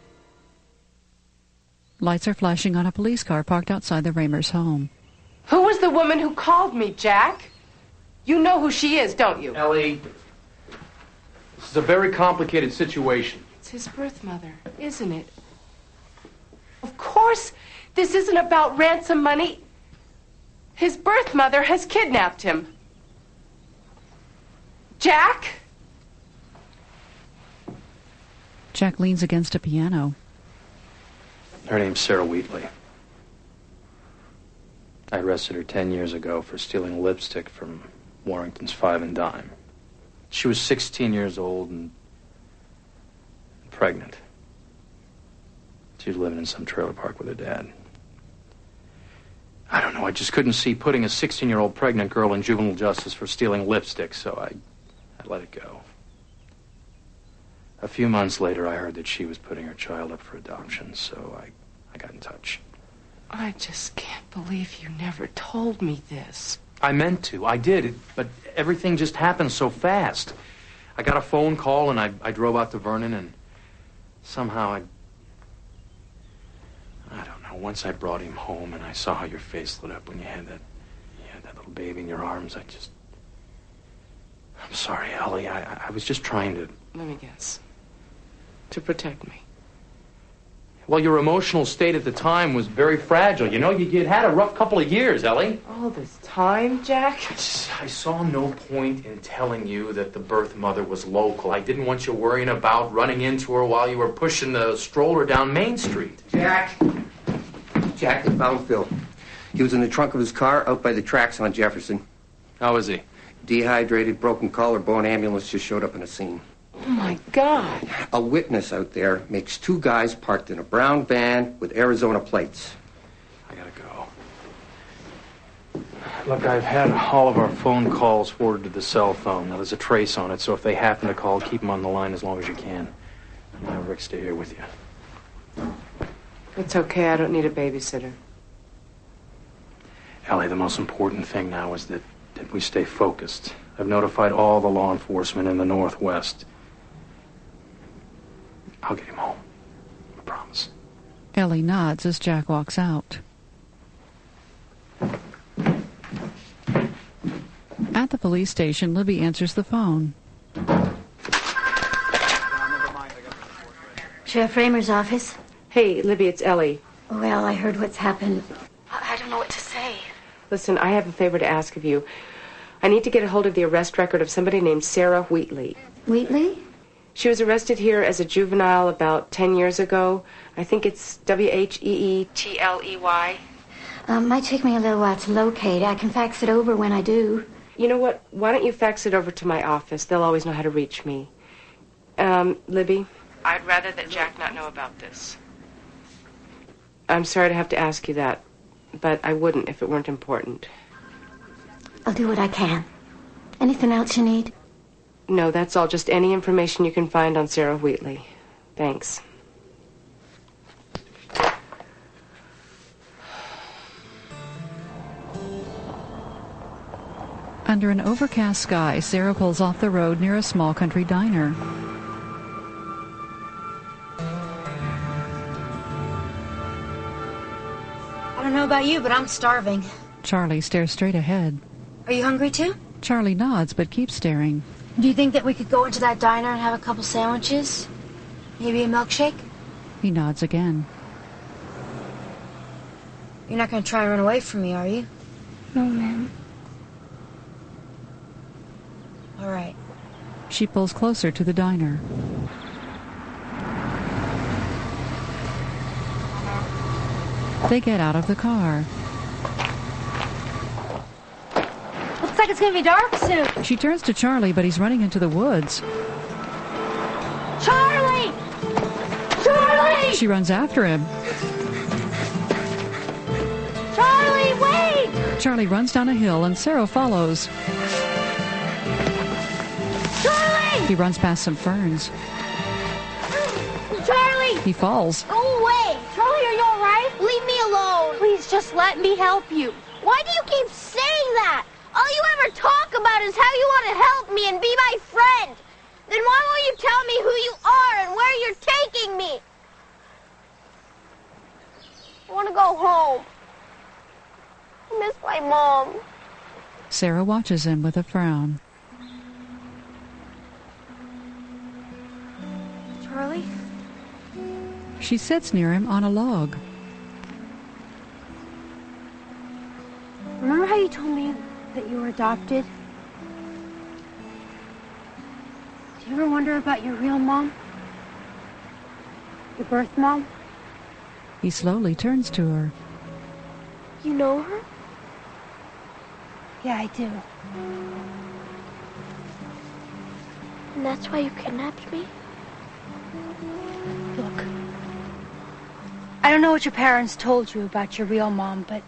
Lights are flashing on a police car parked outside the Ramers' home. Who was the woman who called me, Jack? You know who she is, don't you? Ellie, this is a very complicated situation. It's his birth mother, isn't it? Of course, this isn't about ransom money. His birth mother has kidnapped him. Jack? Jack leans against a piano. Her name's Sarah Wheatley. I arrested her ten years ago for stealing lipstick from Warrington's Five and Dime. She was sixteen years old and pregnant. She was living in some trailer park with her dad. I don't know, I just couldn't see putting a sixteen-year-old pregnant girl in juvenile justice for stealing lipstick, so I, I let it go. A few months later, I heard that she was putting her child up for adoption, so I, I got in touch. I just can't believe you never told me this. I meant to, I did, but everything just happened so fast. I got a phone call, and I, I drove out to Vernon, and somehow I... I don't know, once I brought him home, and I saw how your face lit up when you had that, you had that little baby in your arms, I just... I'm sorry, Ellie, I, I was just trying to... Let me guess. To protect me. Well, your emotional state at the time was very fragile. You know, you, you'd had a rough couple of years, Ellie. All this time, Jack? I, just, I saw no point in telling you that the birth mother was local. I didn't want you worrying about running into her while you were pushing the stroller down Main Street. Jack! Jack, they found Phil. He was in the trunk of his car out by the tracks on Jefferson. How is he? Dehydrated, broken collarbone. Ambulance just showed up in a scene. Oh, my God. A witness out there makes two guys parked in a brown van with Arizona plates. I gotta go. Look, I've had all of our phone calls forwarded to the cell phone. Now, there's a trace on it, so if they happen to call, keep them on the line as long as you can. Now, Rick, stay here with you. It's okay. I don't need a babysitter. Ellie, the most important thing now is that, that we stay focused. I've notified all the law enforcement in the Northwest. I'll get him home. I promise. Ellie nods as Jack walks out. At the police station, Libby answers the phone. Sheriff Raymer's office. Hey, Libby, it's Ellie. Well, I heard what's happened. I don't know what to say. Listen, I have a favor to ask of you. I need to get a hold of the arrest record of somebody named Sarah Wheatley. Wheatley? She was arrested here as a juvenile about ten years ago. I think it's W H E E T L E Y. Um, might take me a little while to locate. I can fax it over when I do. You know what? Why don't you fax it over to my office? They'll always know how to reach me. Um, Libby, I'd rather that Jack not know about this. I'm sorry to have to ask you that, but I wouldn't if it weren't important. I'll do what I can. Anything else you need? No, that's all. Just any information you can find on Sarah Wheatley. Thanks. Under an overcast sky, Sarah pulls off the road near a small country diner. I don't know about you, but I'm starving. Charlie stares straight ahead. Are you hungry too? Charlie nods but keeps staring. Do you think that we could go into that diner and have a couple sandwiches? Maybe a milkshake? He nods again. You're not going to try and run away from me, are you? No, ma'am. All right. She pulls closer to the diner. They get out of the car. Looks like it's going to be dark soon. She turns to Charlie, but he's running into the woods. Charlie! Charlie! She runs after him. Charlie, wait! Charlie runs down a hill and Sarah follows. Charlie! He runs past some ferns. Charlie! He falls. Go away! Charlie, are you all right? Leave me alone. Please, just let me help you. Why do you keep saying that? All you ever talk about is how you want to help me and be my friend. Then why won't you tell me who you are and where you're taking me? I want to go home. I miss my mom. Sarah watches him with a frown. Charlie? She sits near him on a log. Remember how you told me that you were adopted? Do you ever wonder about your real mom? Your birth mom? He slowly turns to her. You know her? Yeah, I do. And that's why you kidnapped me? Look, I don't know what your parents told you about your real mom, but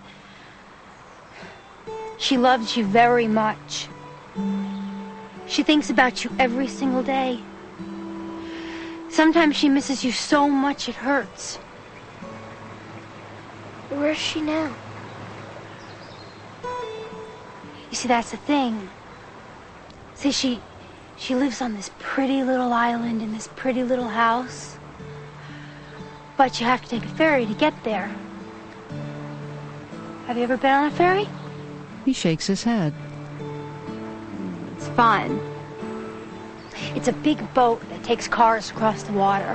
she loves you very much. She thinks about you every single day. Sometimes she misses you so much it hurts. Where's she now? You see, that's the thing. See, she she lives on this pretty little island in this pretty little house. But you have to take a ferry to get there. Have you ever been on a ferry? He shakes his head. It's fun. It's a big boat that takes cars across the water.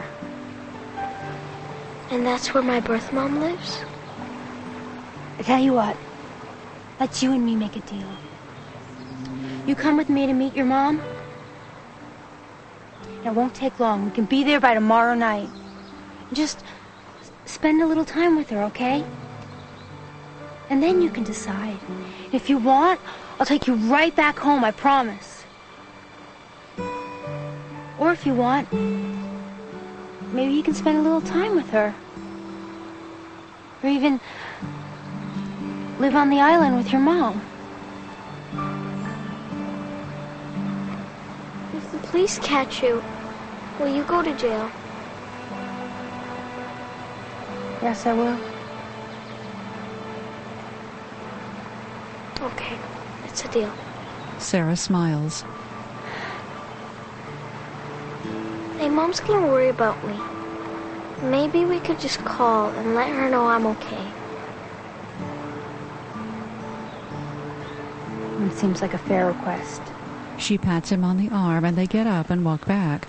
And that's where my birth mom lives? I tell you what, let's you and me make a deal. You come with me to meet your mom. It won't take long. We can be there by tomorrow night. Just spend a little time with her, okay? And then you can decide. If you want, I'll take you right back home, I promise. Or if you want, maybe you can spend a little time with her. Or even live on the island with your mom. If the police catch you, will you go to jail? Yes, I will. Okay, it's a deal. Sarah smiles. Hey, Mom's gonna worry about me. Maybe we could just call and let her know I'm okay. It seems like a fair request. She pats him on the arm and they get up and walk back.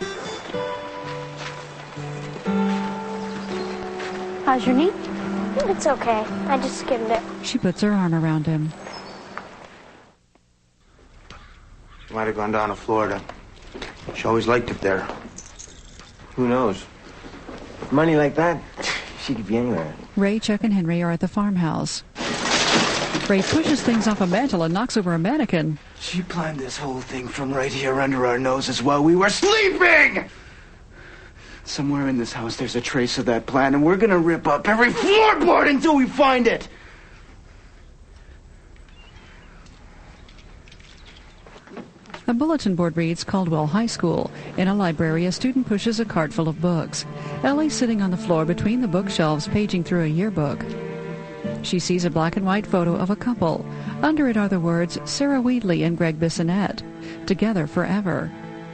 How's your knee? It's okay. I just skinned it. She puts her arm around him. She might have gone down to Florida. She always liked it there. Who knows? Money like that, she could be anywhere. Ray, Chuck, and Henry are at the farmhouse. Ray pushes things off a mantel and knocks over a mannequin. She planned this whole thing from right here under our noses while we were sleeping! Somewhere in this house there's a trace of that plan, and we're gonna rip up every floorboard until we find it! A bulletin board reads Caldwell High School. In a library, a student pushes a cart full of books. Ellie's sitting on the floor between the bookshelves, paging through a yearbook. She sees a black and white photo of a couple. Under it are the words, Sarah Wheatley and Greg Bissonette, together forever.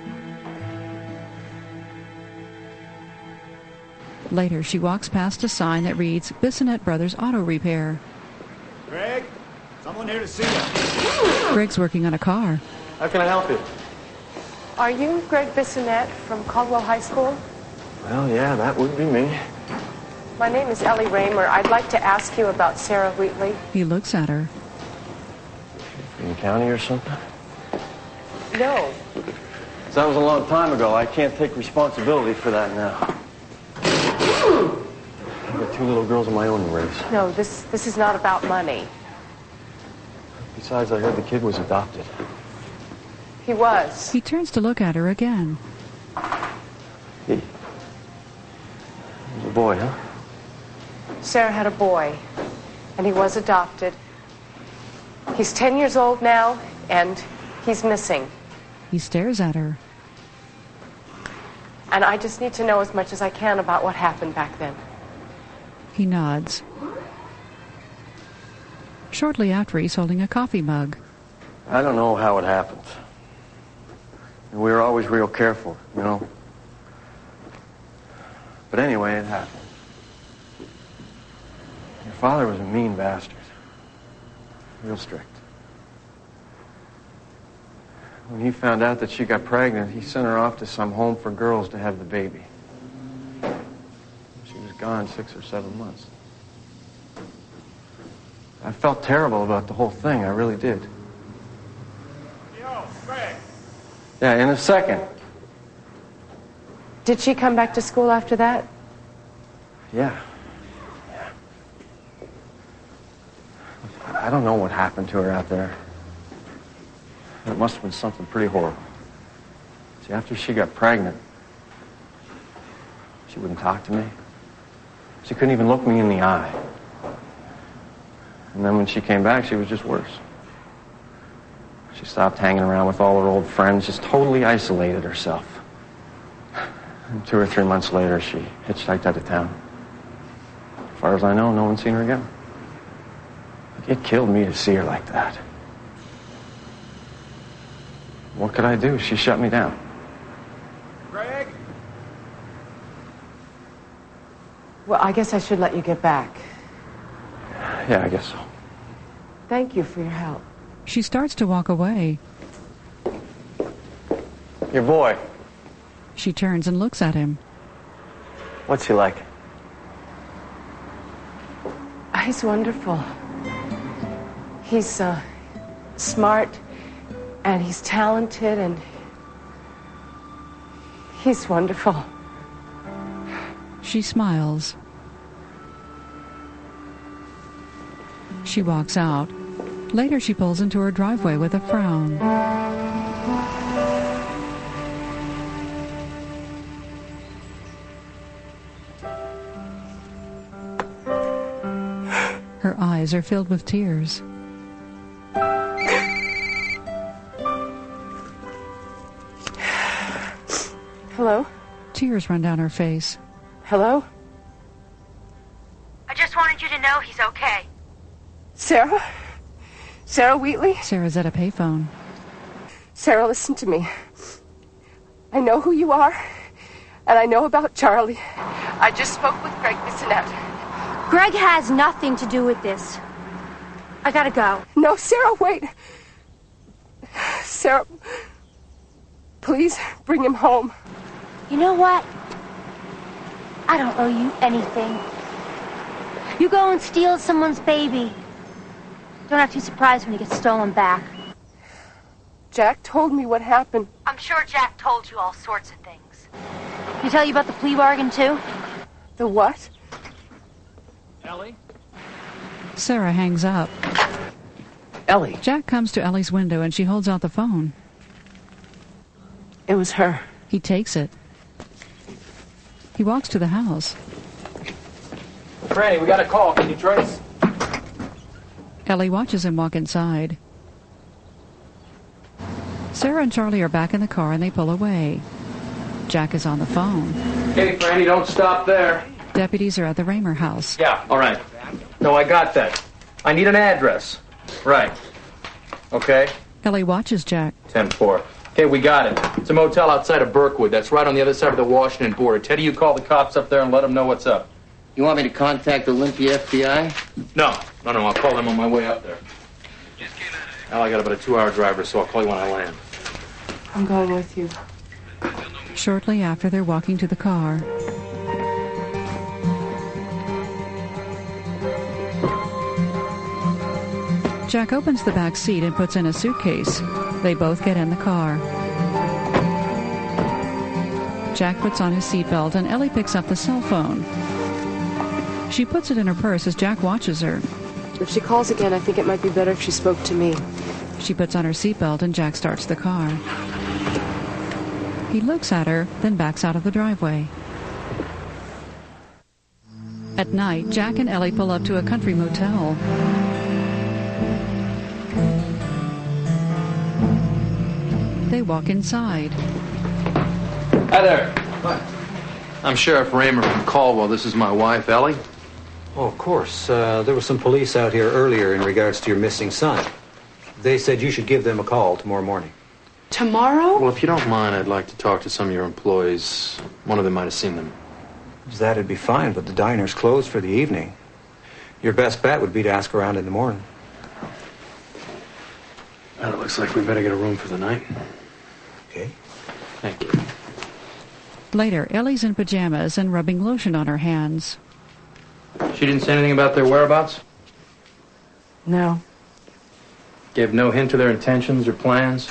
Later, she walks past a sign that reads, Bissonette Brothers Auto Repair. Greg, someone here to see you. Greg's working on a car. How can I help you? Are you Greg Bissonette from Caldwell High School? Well, yeah, that would be me. My name is Ellie Raymer. I'd like to ask you about Sarah Wheatley. He looks at her. From the county or something? No. That was a long time ago. I can't take responsibility for that now. I've got two little girls of my own to raise. No, this, this is not about money. Besides, I heard the kid was adopted. He was. He turns to look at her again. He... He was a boy, huh? Sarah had a boy, and he was adopted. He's ten years old now, and he's missing. He stares at her. And I just need to know as much as I can about what happened back then. He nods. Shortly after, he's holding a coffee mug. I don't know how it happened. And we were always real careful, you know. But anyway, it happened. Your father was a mean bastard. Real strict. When he found out that she got pregnant, he sent her off to some home for girls to have the baby. She was gone six or seven months. I felt terrible about the whole thing, I really did. Yo, Greg. Yeah, in a second. Did she come back to school after that? Yeah. I don't know what happened to her out there. It must have been something pretty horrible. See, after she got pregnant, she wouldn't talk to me. She couldn't even look me in the eye. And then when she came back, she was just worse. She stopped hanging around with all her old friends, just totally isolated herself. And two or three months later, she hitchhiked out of town. As far as I know, no one's seen her again. It killed me to see her like that. What could I do? She shut me down. Greg? Well, I guess I should let you get back. Yeah, I guess so. Thank you for your help. She starts to walk away. Your boy. She turns and looks at him. What's he like? He's wonderful. He's uh, smart, and he's talented, and he's wonderful. She smiles. She walks out. Later, she pulls into her driveway with a frown. Her eyes are filled with tears. Hello? Tears run down her face. Hello? I just wanted you to know he's okay. Sarah? Sarah Wheatley? Sarah's at a payphone. Sarah, listen to me. I know who you are, and I know about Charlie. I just spoke with Greg Bissonette. Greg has nothing to do with this. I gotta go. No, Sarah, wait. Sarah, please bring him home. You know what? I don't owe you anything. You go and steal someone's baby. Don't have to be surprised when he gets stolen back. Jack told me what happened. I'm sure Jack told you all sorts of things. Did he tell you about the plea bargain, too? The what? Ellie? Sarah hangs up. Ellie. Jack comes to Ellie's window and she holds out the phone. It was her. He takes it. He walks to the house. Franny, we got a call. Can you trace? Ellie watches him walk inside. Sarah and Charlie are back in the car and they pull away. Jack is on the phone. Hey, Franny, don't stop there. Deputies are at the Raymer house. Yeah, all right. No, I got that. I need an address. Right. Okay. Ellie watches Jack. ten four. Okay, we got it. It's a motel outside of Berkwood. That's right on the other side of the Washington border. Teddy, you call the cops up there and let them know what's up. You want me to contact the Olympia F B I? No, no, no. I'll call them on my way up there. Al, I got about a two-hour drive, so I'll call you when I land. I'm going with you. Shortly after, they're walking to the car. Jack opens the back seat and puts in a suitcase. They both get in the car. Jack puts on his seatbelt and Ellie picks up the cell phone. She puts it in her purse as Jack watches her. If she calls again, I think it might be better if she spoke to me. She puts on her seatbelt and Jack starts the car. He looks at her, then backs out of the driveway. At night, Jack and Ellie pull up to a country motel. They walk inside. Hi there. What? I'm Sheriff Raymer from Caldwell. This is my wife, Ellie. Oh, of course. Uh, there was some police out here earlier in regards to your missing son. They said you should give them a call tomorrow morning. Tomorrow? Well, if you don't mind, I'd like to talk to some of your employees. One of them might have seen them. That'd be fine, but the diner's closed for the evening. Your best bet would be to ask around in the morning. Well, it looks like we better get a room for the night. Okay. Thank you. Later, Ellie's in pajamas and rubbing lotion on her hands. She didn't say anything about their whereabouts? No. Gave no hint to their intentions or plans?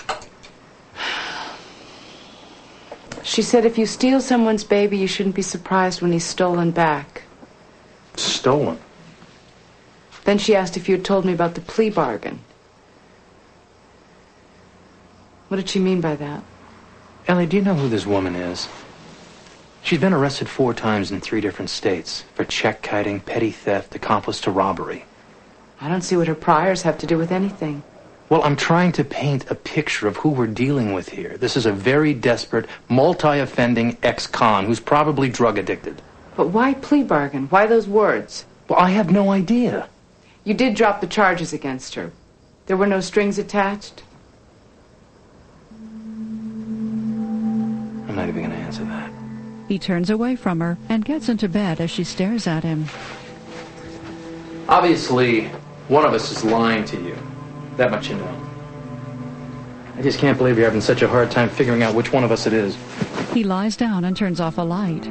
She said if you steal someone's baby, you shouldn't be surprised when he's stolen back. Stolen? Then she asked if you had told me about the plea bargain. What did she mean by that? Ellie, do you know who this woman is? She's been arrested four times in three different states for check kiting, petty theft, accomplice to robbery. I don't see what her priors have to do with anything. Well, I'm trying to paint a picture of who we're dealing with here. This is a very desperate, multi-offending ex-con who's probably drug addicted. But why plea bargain? Why those words? Well, I have no idea. You did drop the charges against her. There were no strings attached? I'm not even going to answer that. He turns away from her and gets into bed as she stares at him. Obviously, one of us is lying to you. That much you know. I just can't believe you're having such a hard time figuring out which one of us it is. He lies down and turns off a light.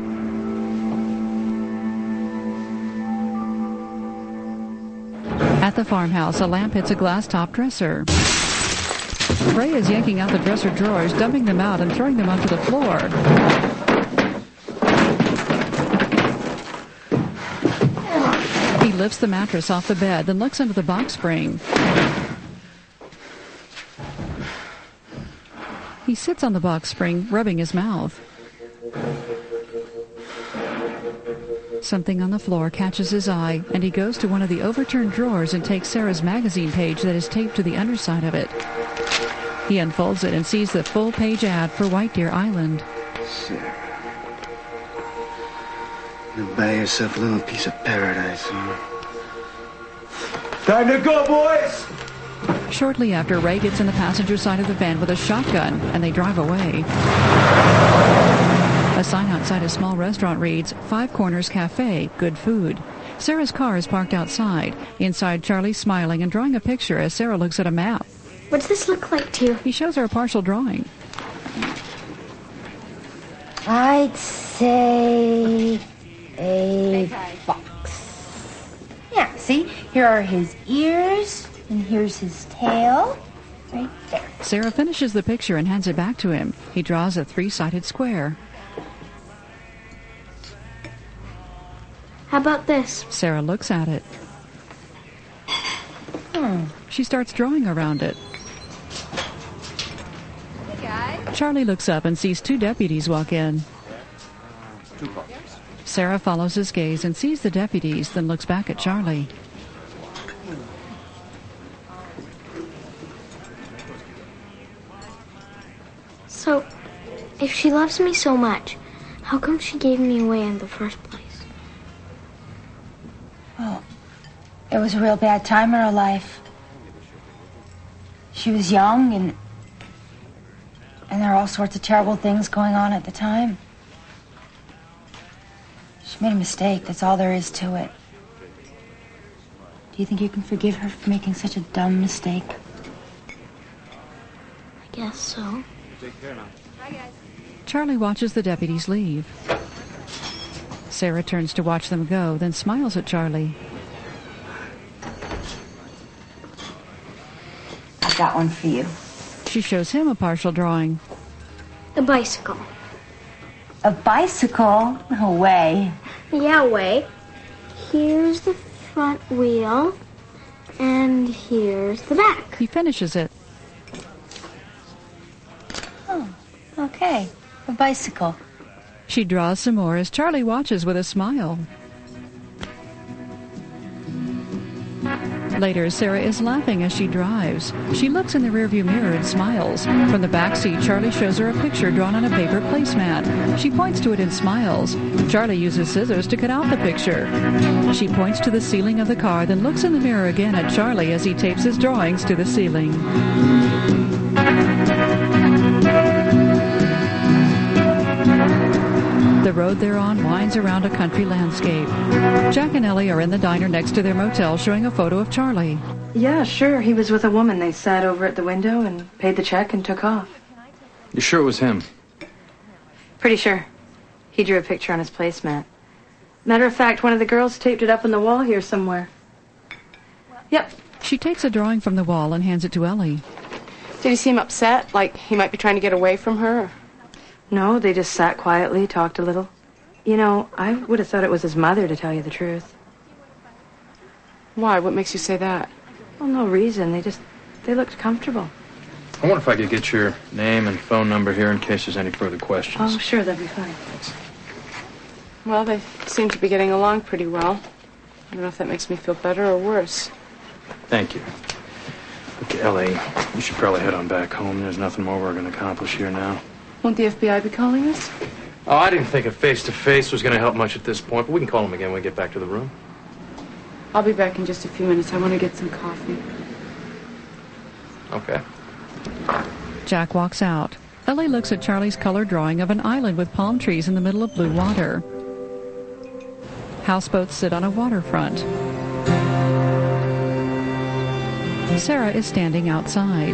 At the farmhouse, a lamp hits a glass-top dresser. Ray is yanking out the dresser drawers, dumping them out and throwing them onto the floor. He lifts the mattress off the bed, then looks under the box spring. He sits on the box spring, rubbing his mouth. Something on the floor catches his eye, and he goes to one of the overturned drawers and takes Sarah's magazine page that is taped to the underside of it. He unfolds it and sees the full-page ad for White Deer Island. Sarah. You buy yourself a little piece of paradise, huh? Time to go, boys! Shortly after, Ray gets in the passenger side of the van with a shotgun, and they drive away. A sign outside a small restaurant reads, Five Corners Cafe, good food. Sarah's car is parked outside. Inside, Charlie's smiling and drawing a picture as Sarah looks at a map. What does this look like to you? He shows her a partial drawing. I'd say a fox. Yeah, see? Here are his ears, and here's his tail. Right there. Sarah finishes the picture and hands it back to him. He draws a three-sided square. How about this? Sarah looks at it. Hmm. She starts drawing around it. Hey, guys. Charlie looks up and sees two deputies walk in. Two bucks. Sarah follows his gaze and sees the deputies, then looks back at Charlie. So, if she loves me so much, how come she gave me away in the first place? Well, it was a real bad time in her life. She was young, and and there were all sorts of terrible things going on at the time. She made a mistake. That's all there is to it. Do you think you can forgive her for making such a dumb mistake? I guess so. Take care now. Bye, guys. Charlie watches the deputies leave. Sarah turns to watch them go, then smiles at Charlie. I've got one for you. She shows him a partial drawing. A bicycle. A bicycle? No way. Yeah, way. Here's the front wheel, and here's the back. He finishes it. Oh, okay. A bicycle. She draws some more as Charlie watches with a smile. Later, Sarah is laughing as she drives. She looks in the rearview mirror and smiles. From the back seat, Charlie shows her a picture drawn on a paper placemat. She points to it and smiles. Charlie uses scissors to cut out the picture. She points to the ceiling of the car, then looks in the mirror again at Charlie as he tapes his drawings to the ceiling. The road they're on winds around a country landscape. Jack and Ellie are in the diner next to their motel showing a photo of Charlie. Yeah, sure. He was with a woman. They sat over at the window and paid the check and took off. You sure it was him? Pretty sure. He drew a picture on his placemat. Matter of fact, one of the girls taped it up on the wall here somewhere. Yep. She takes a drawing from the wall and hands it to Ellie. Did he seem upset? Like he might be trying to get away from her? No, they just sat quietly, talked a little. You know, I would have thought it was his mother, to tell you the truth. Why? What makes you say that? Well, no reason. They just, they looked comfortable. I wonder if I could get your name and phone number here in case there's any further questions. Oh, sure, that'd be fine. Well, they seem to be getting along pretty well. I don't know if that makes me feel better or worse. Thank you. Look, Ellie, you should probably head on back home. There's nothing more we're going to accomplish here now. Won't the F B I be calling us? Oh, I didn't think a face-to-face was going to help much at this point, but we can call them again when we get back to the room. I'll be back in just a few minutes. I want to get some coffee. Okay. Jack walks out. Ellie looks at Charlie's color drawing of an island with palm trees in the middle of blue water. Houseboats sit on a waterfront. Sarah is standing outside.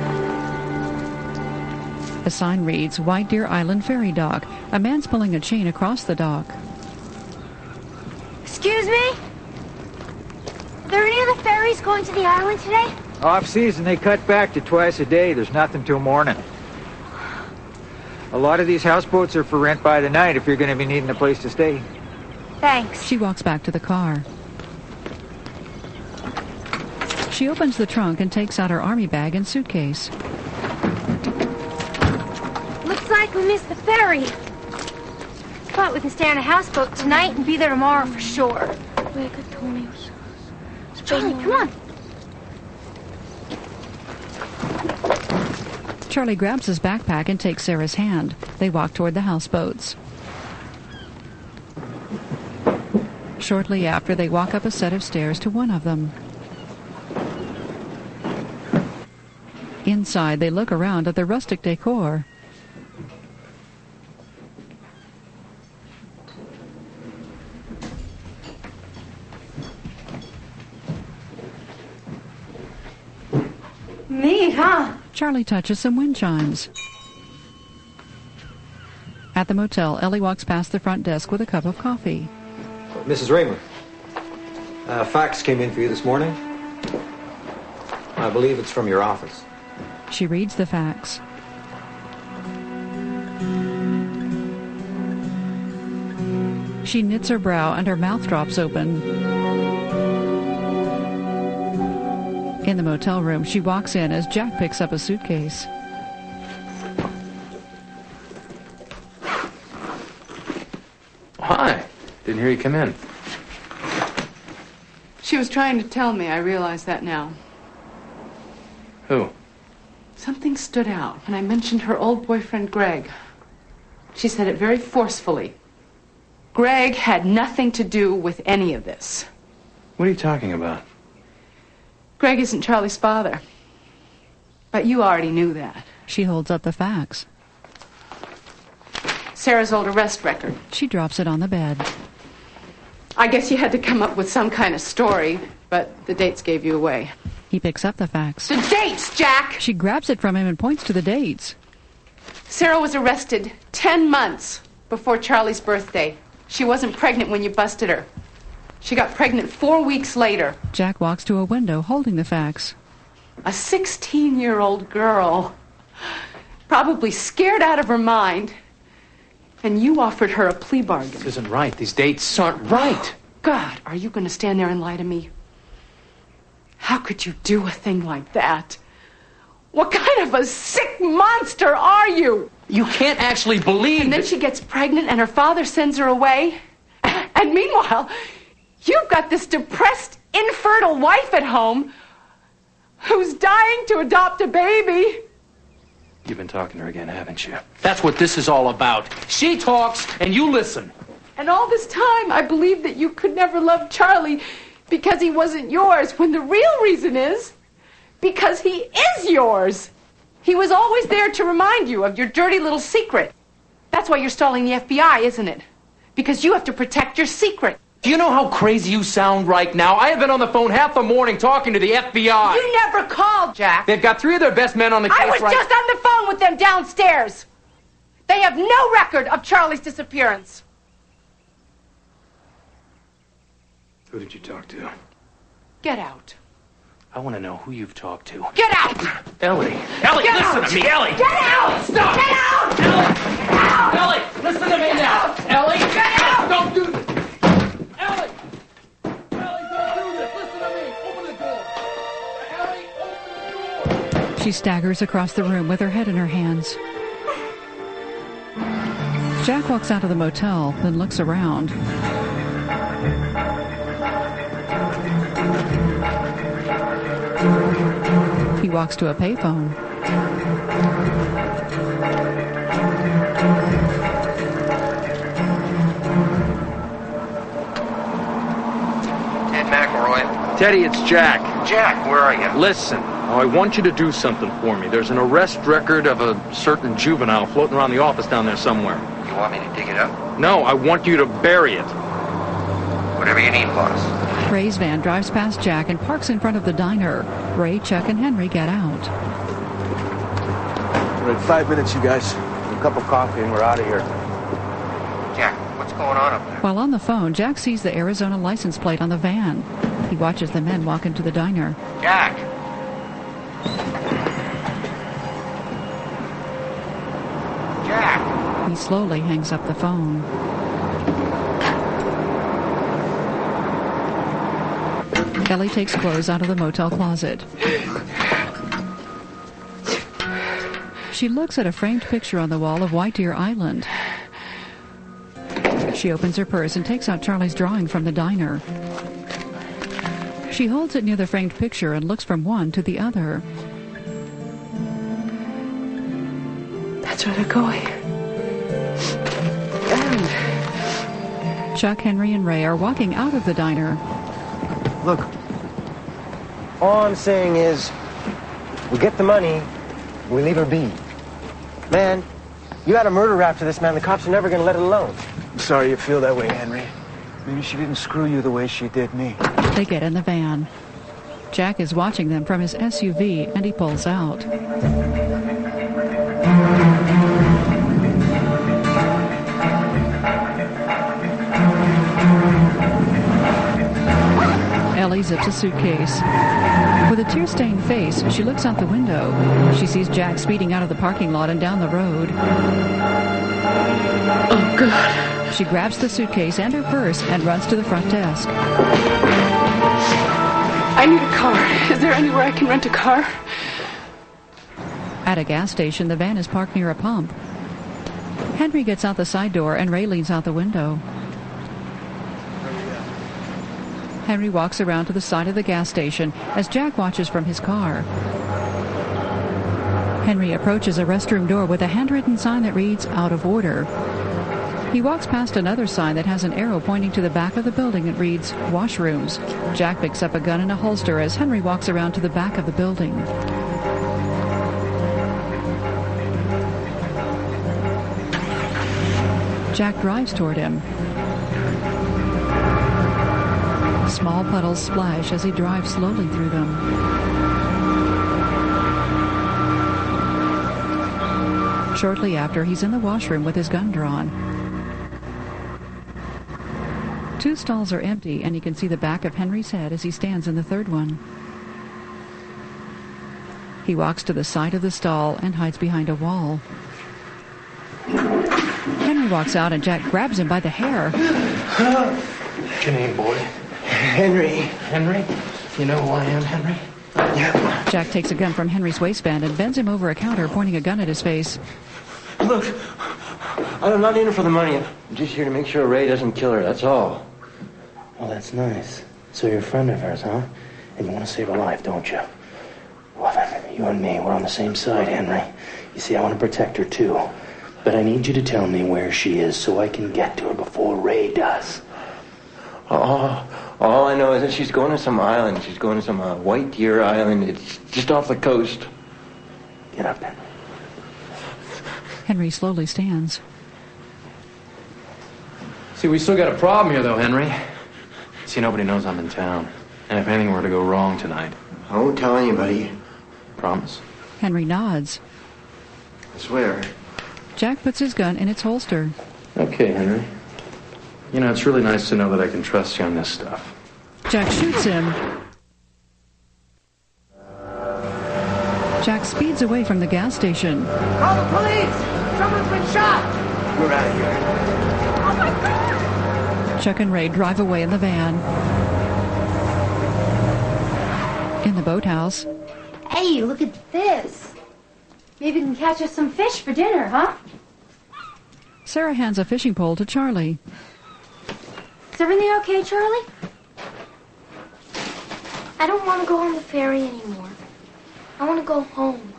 A sign reads, White Deer Island Ferry Dock. A man's pulling a chain across the dock. Excuse me? Are there any other ferries going to the island today? Off-season, they cut back to twice a day. There's nothing till morning. A lot of these houseboats are for rent by the night if you're going to be needing a place to stay. Thanks. She walks back to the car. She opens the trunk and takes out her army bag and suitcase. Looks like we missed the ferry. But we can stay on a houseboat tonight and be there tomorrow for sure. Charlie, come on. Charlie grabs his backpack and takes Sarah's hand. They walk toward the houseboats. Shortly after, they walk up a set of stairs to one of them. Inside, they look around at the rustic decor. Neat, huh? Charlie touches some wind chimes. At the motel, Ellie walks past the front desk with a cup of coffee. Missus Raymer, a fax came in for you this morning. I believe it's from your office. She reads the fax. She knits her brow and her mouth drops open. In the motel room, she walks in as Jack picks up a suitcase. Hi. Didn't hear you come in. She was trying to tell me. I realize that now. Who? Something stood out when I mentioned her old boyfriend, Greg. She said it very forcefully. Greg had nothing to do with any of this. What are you talking about? Greg isn't Charlie's father. But you already knew that. She holds up the fax. Sarah's old arrest record. She drops it on the bed. I guess you had to come up with some kind of story, but the dates gave you away. He picks up the fax. The dates, Jack! She grabs it from him and points to the dates. Sarah was arrested ten months before Charlie's birthday. She wasn't pregnant when you busted her. She got pregnant four weeks later. Jack walks to a window holding the fax. A sixteen-year-old girl, probably scared out of her mind, and you offered her a plea bargain. This isn't right. These dates aren't right. God, are you going to stand there and lie to me? How could you do a thing like that? What kind of a sick monster are you? You can't actually believe And then that... she gets pregnant and her father sends her away. And meanwhile, you've got this depressed, infertile wife at home who's dying to adopt a baby. You've been talking to her again, haven't you? That's what this is all about. She talks and you listen. And all this time, I believed that you could never love Charlie because he wasn't yours, when the real reason is because he is yours. He was always there to remind you of your dirty little secret. That's why you're stalling the F B I, isn't it? Because you have to protect your secret. Do you know how crazy you sound right now? I have been on the phone half the morning talking to the F B I. You never called, Jack. They've got three of their best men on the case I was right... just on the phone with them downstairs. They have no record of Charlie's disappearance. Who did you talk to? Get out. I want to know who you've talked to. Get out! Ellie! Ellie, Get listen out! to me, Ellie! Get out! Stop! Get out! Ellie! Get out! Ellie, listen to me Get now! out! Ellie! Get out! Don't do this! Ellie! Ellie, don't do this! Listen to She staggers across the room with her head in her hands. Jack walks out of the motel, then looks around. He walks to a payphone. Ted McElroy. Teddy, it's Jack. Jack, where are you? Listen, I want you to do something for me. There's an arrest record of a certain juvenile floating around the office down there somewhere. You want me to dig it up? No, I want you to bury it. Whatever you need, boss. Ray's van drives past Jack and parks in front of the diner. Ray, Chuck, and Henry get out. All right, five minutes, you guys. A cup of coffee and we're out of here. Jack, what's going on up there? While on the phone, Jack sees the Arizona license plate on the van. He watches the men walk into the diner. Jack! Jack! He slowly hangs up the phone. Ellie takes clothes out of the motel closet. She looks at a framed picture on the wall of White Deer Island. She opens her purse and takes out Charlie's drawing from the diner. She holds it near the framed picture and looks from one to the other. That's where they're going. And Chuck, Henry, and Ray are walking out of the diner. Look, all I'm saying is, we get the money, we leave her be. Man, you got a murder rap to this, man. The cops are never going to let it alone. I'm sorry you feel that way, Henry. Maybe she didn't screw you the way she did me. They get in the van. Jack is watching them from his S U V, and he pulls out. Ellie zips a suitcase. With a tear-stained face, she looks out the window. She sees Jack speeding out of the parking lot and down the road. Oh, God. She grabs the suitcase and her purse and runs to the front desk. I need a car. Is there anywhere I can rent a car? At a gas station, the van is parked near a pump. Henry gets out the side door and Ray leans out the window. Henry walks around to the side of the gas station as Jack watches from his car. Henry approaches a restroom door with a handwritten sign that reads, "Out of order." He walks past another sign that has an arrow pointing to the back of the building that reads, "Washrooms." Jack picks up a gun in a holster as Henry walks around to the back of the building. Jack drives toward him. Small puddles splash as he drives slowly through them. Shortly after, he's in the washroom with his gun drawn. Two stalls are empty, and you can see the back of Henry's head as he stands in the third one. He walks to the side of the stall and hides behind a wall. Henry walks out, and Jack grabs him by the hair. What's your name, boy? Henry. Henry? You know who I am, Henry? Yeah. Jack takes a gun from Henry's waistband and bends him over a counter, pointing a gun at his face. Look, I'm not in it for the money. I'm just here to make sure Ray doesn't kill her, that's all. Oh, that's nice. So you're a friend of hers, huh? And you want to save her life, don't you? Well, then, you and me, we're on the same side, Henry. You see, I want to protect her, too. But I need you to tell me where she is so I can get to her before Ray does. Oh, all I know is that she's going to some island. She's going to some uh, White Deer Island. It's just off the coast. Get up, Henry. Henry slowly stands. See, we still got a problem here, though, Henry. See, nobody knows I'm in town. And if anything were to go wrong tonight... I won't tell anybody. Promise? Henry nods. I swear. Jack puts his gun in its holster. Okay, Henry. You know, it's really nice to know that I can trust you on this stuff. Jack shoots him. Jack speeds away from the gas station. Call the police! Someone's been shot! We're out of here. Oh, my God! Chuck and Ray drive away in the van. In the boathouse. Hey, look at this. Maybe we can catch us some fish for dinner, huh? Sarah hands a fishing pole to Charlie. Is everything okay, Charlie? I don't want to go on the ferry anymore. I want to go home.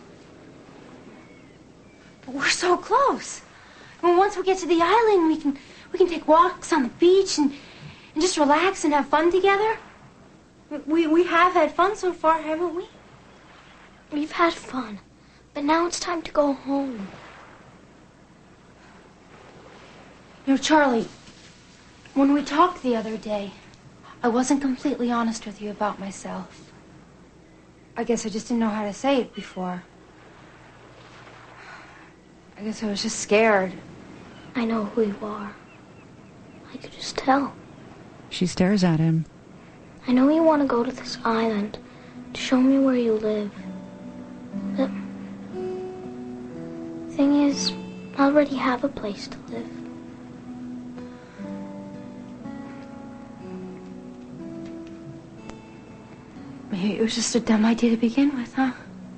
But we're so close. Well, once we get to the island, we can we can take walks on the beach and, and just relax and have fun together. We we have had fun so far, haven't we? We've had fun, but now it's time to go home. You know, Charlie, when we talked the other day, I wasn't completely honest with you about myself. I guess I just didn't know how to say it before. I guess I was just scared. I know who you are. I could just tell. She stares at him. I know you want to go to this island to show me where you live. But thing is, I already have a place to live. Maybe it was just a dumb idea to begin with, huh?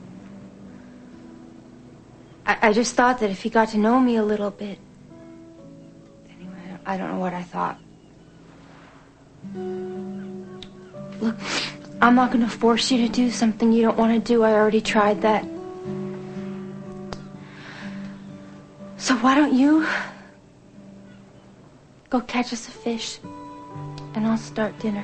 I, I just thought that if he got to know me a little bit. Anyway, I don't know what I thought. Look, I'm not going to force you to do something you don't want to do. I already tried that. So why don't you go catch us a fish, and I'll start dinner.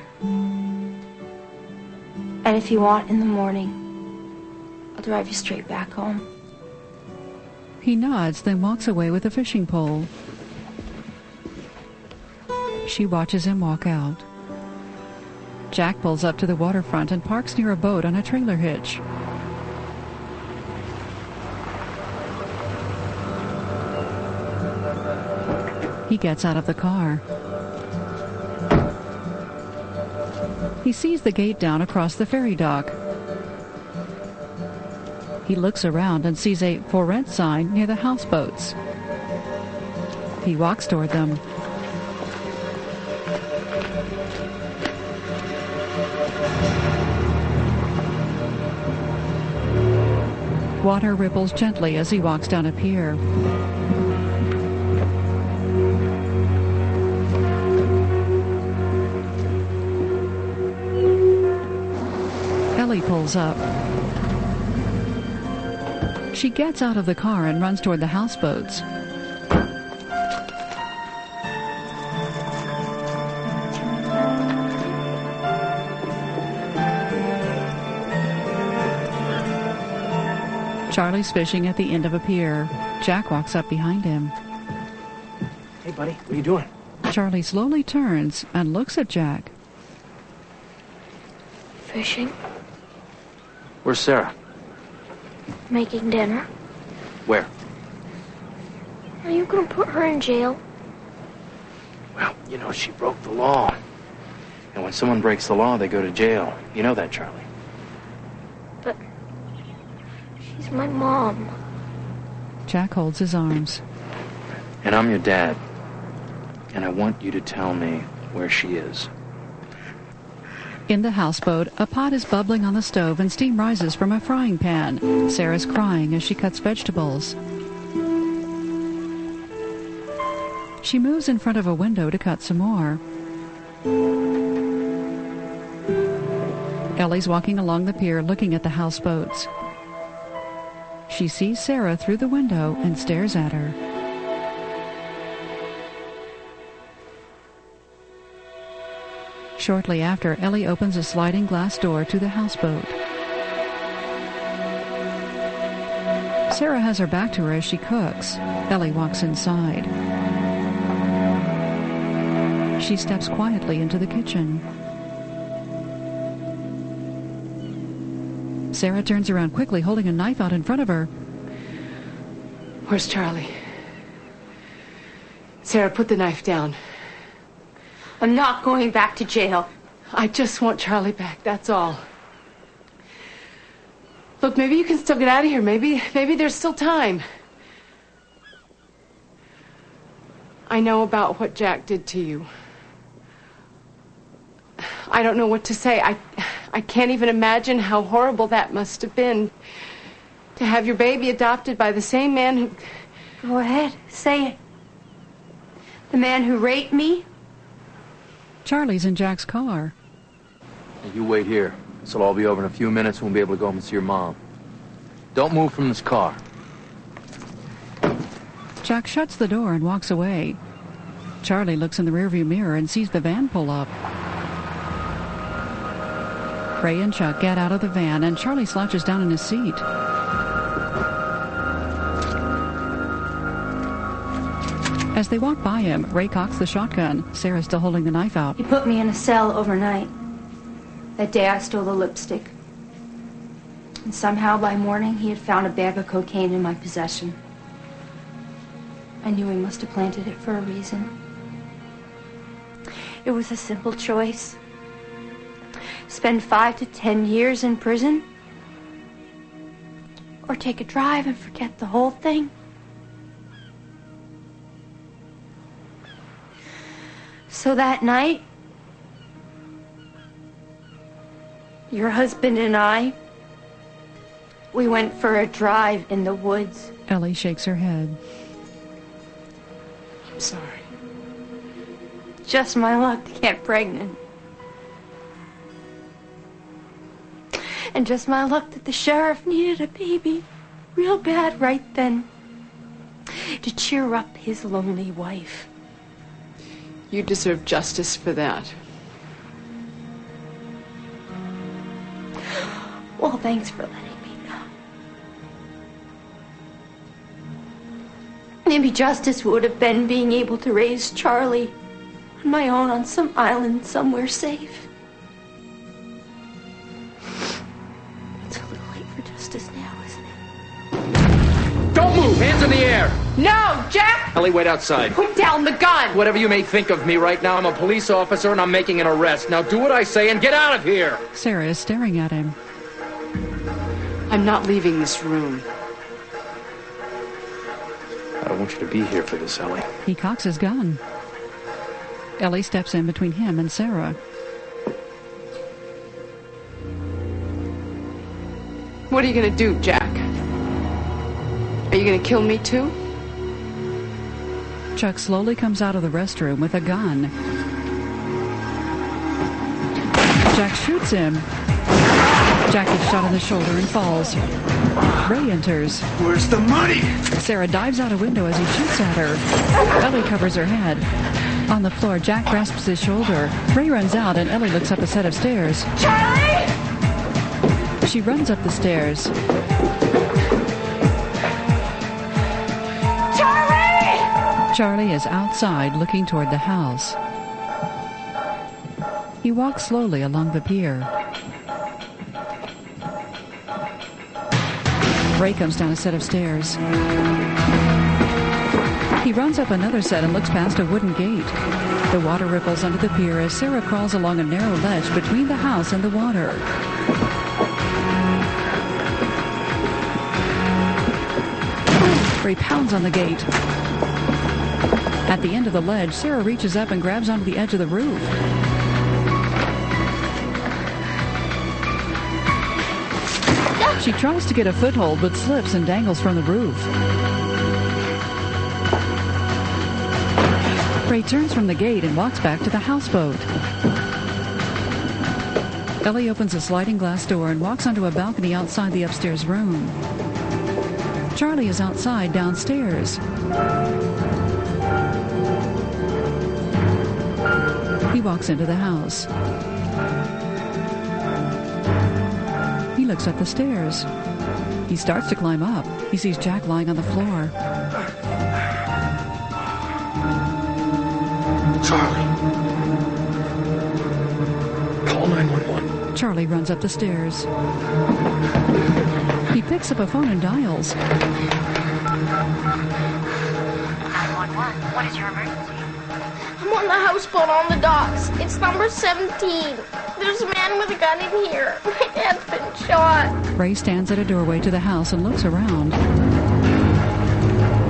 And if you want, in the morning, I'll drive you straight back home. He nods, then walks away with a fishing pole. She watches him walk out. Jack pulls up to the waterfront and parks near a boat on a trailer hitch. He gets out of the car. He sees the gate down across the ferry dock. He looks around and sees a for rent sign near the houseboats. He walks toward them. Water ripples gently as he walks down a pier. Ellie pulls up. She gets out of the car and runs toward the houseboats. Charlie's fishing at the end of a pier. Jack walks up behind him. Hey, buddy, what are you doing? Charlie slowly turns and looks at Jack. Fishing. Where's Sarah? Making dinner. Where? Are you going to put her in jail? Well, you know, she broke the law. And when someone breaks the law, they go to jail. You know that, Charlie. But she's my mom. Jack holds his arms. And I'm your dad. And I want you to tell me where she is. In the houseboat, a pot is bubbling on the stove and steam rises from a frying pan. Sarah's crying as she cuts vegetables. She moves in front of a window to cut some more. Ellie's walking along the pier looking at the houseboats. She sees Sarah through the window and stares at her. Shortly after, Ellie opens a sliding glass door to the houseboat. Sarah has her back to her as she cooks. Ellie walks inside. She steps quietly into the kitchen. Sarah turns around quickly, holding a knife out in front of her. Where's Charlie? Sarah, put the knife down. I'm not going back to jail. I just want Charlie back, that's all. Look, maybe you can still get out of here. Maybe, maybe there's still time. I know about what Jack did to you. I don't know what to say. I, I can't even imagine how horrible that must have been. To have your baby adopted by the same man who... Go ahead, say it. The man who raped me? Charlie's in Jack's car. Hey, you wait here. This will all be over in a few minutes and we'll be able to go home and see your mom. Don't move from this car. Jack shuts the door and walks away. Charlie looks in the rearview mirror and sees the van pull up. Ray and Chuck get out of the van and Charlie slouches down in his seat. As they walk by him, Ray cocks the shotgun. Sarah's still holding the knife out. He put me in a cell overnight. That day I stole the lipstick. And somehow by morning he had found a bag of cocaine in my possession. I knew he must have planted it for a reason. It was a simple choice. Spend five to ten years in prison, or take a drive and forget the whole thing. So that night, your husband and I, we went for a drive in the woods. Ellie shakes her head. I'm sorry. Just my luck to get pregnant. And just my luck that the sheriff needed a baby real bad right then to cheer up his lonely wife. You deserve justice for that. Well, thanks for letting me know. Maybe justice would have been being able to raise Charlie on my own on some island somewhere safe. It's a little late for justice now, isn't it? Don't move! Hands in the air! No, Jack! Ellie, wait outside. Put down the gun! Whatever you may think of me right now, I'm a police officer and I'm making an arrest. Now do what I say and get out of here! Sarah is staring at him. I'm not leaving this room. I don't want you to be here for this, Ellie. He cocks his gun. Ellie steps in between him and Sarah. What are you gonna do, Jack? Are you gonna kill me too? Chuck slowly comes out of the restroom with a gun. Jack shoots him. Jack gets shot in the shoulder and falls. Ray enters. Where's the money? Sarah dives out a window as he shoots at her. Ellie covers her head. On the floor, Jack grasps his shoulder. Ray runs out and Ellie looks up a set of stairs. Charlie! She runs up the stairs. Charlie! Charlie is outside looking toward the house. He walks slowly along the pier. Ray comes down a set of stairs. He runs up another set and looks past a wooden gate. The water ripples under the pier as Sarah crawls along a narrow ledge between the house and the water. Ray pounds on the gate. At the end of the ledge, Sarah reaches up and grabs onto the edge of the roof. She tries to get a foothold, but slips and dangles from the roof. Ray turns from the gate and walks back to the houseboat. Ellie opens a sliding glass door and walks onto a balcony outside the upstairs room. Charlie is outside downstairs. He walks into the house. He looks up the stairs. He starts to climb up. He sees Jack lying on the floor. Charlie. Call nine one one. Charlie runs up the stairs. He picks up a phone and dials. nine one one, what is your emergency? I'm on the houseboat on the docks. It's number seventeen. There's a man with a gun in here. My dad's been shot. Ray stands at a doorway to the house and looks around.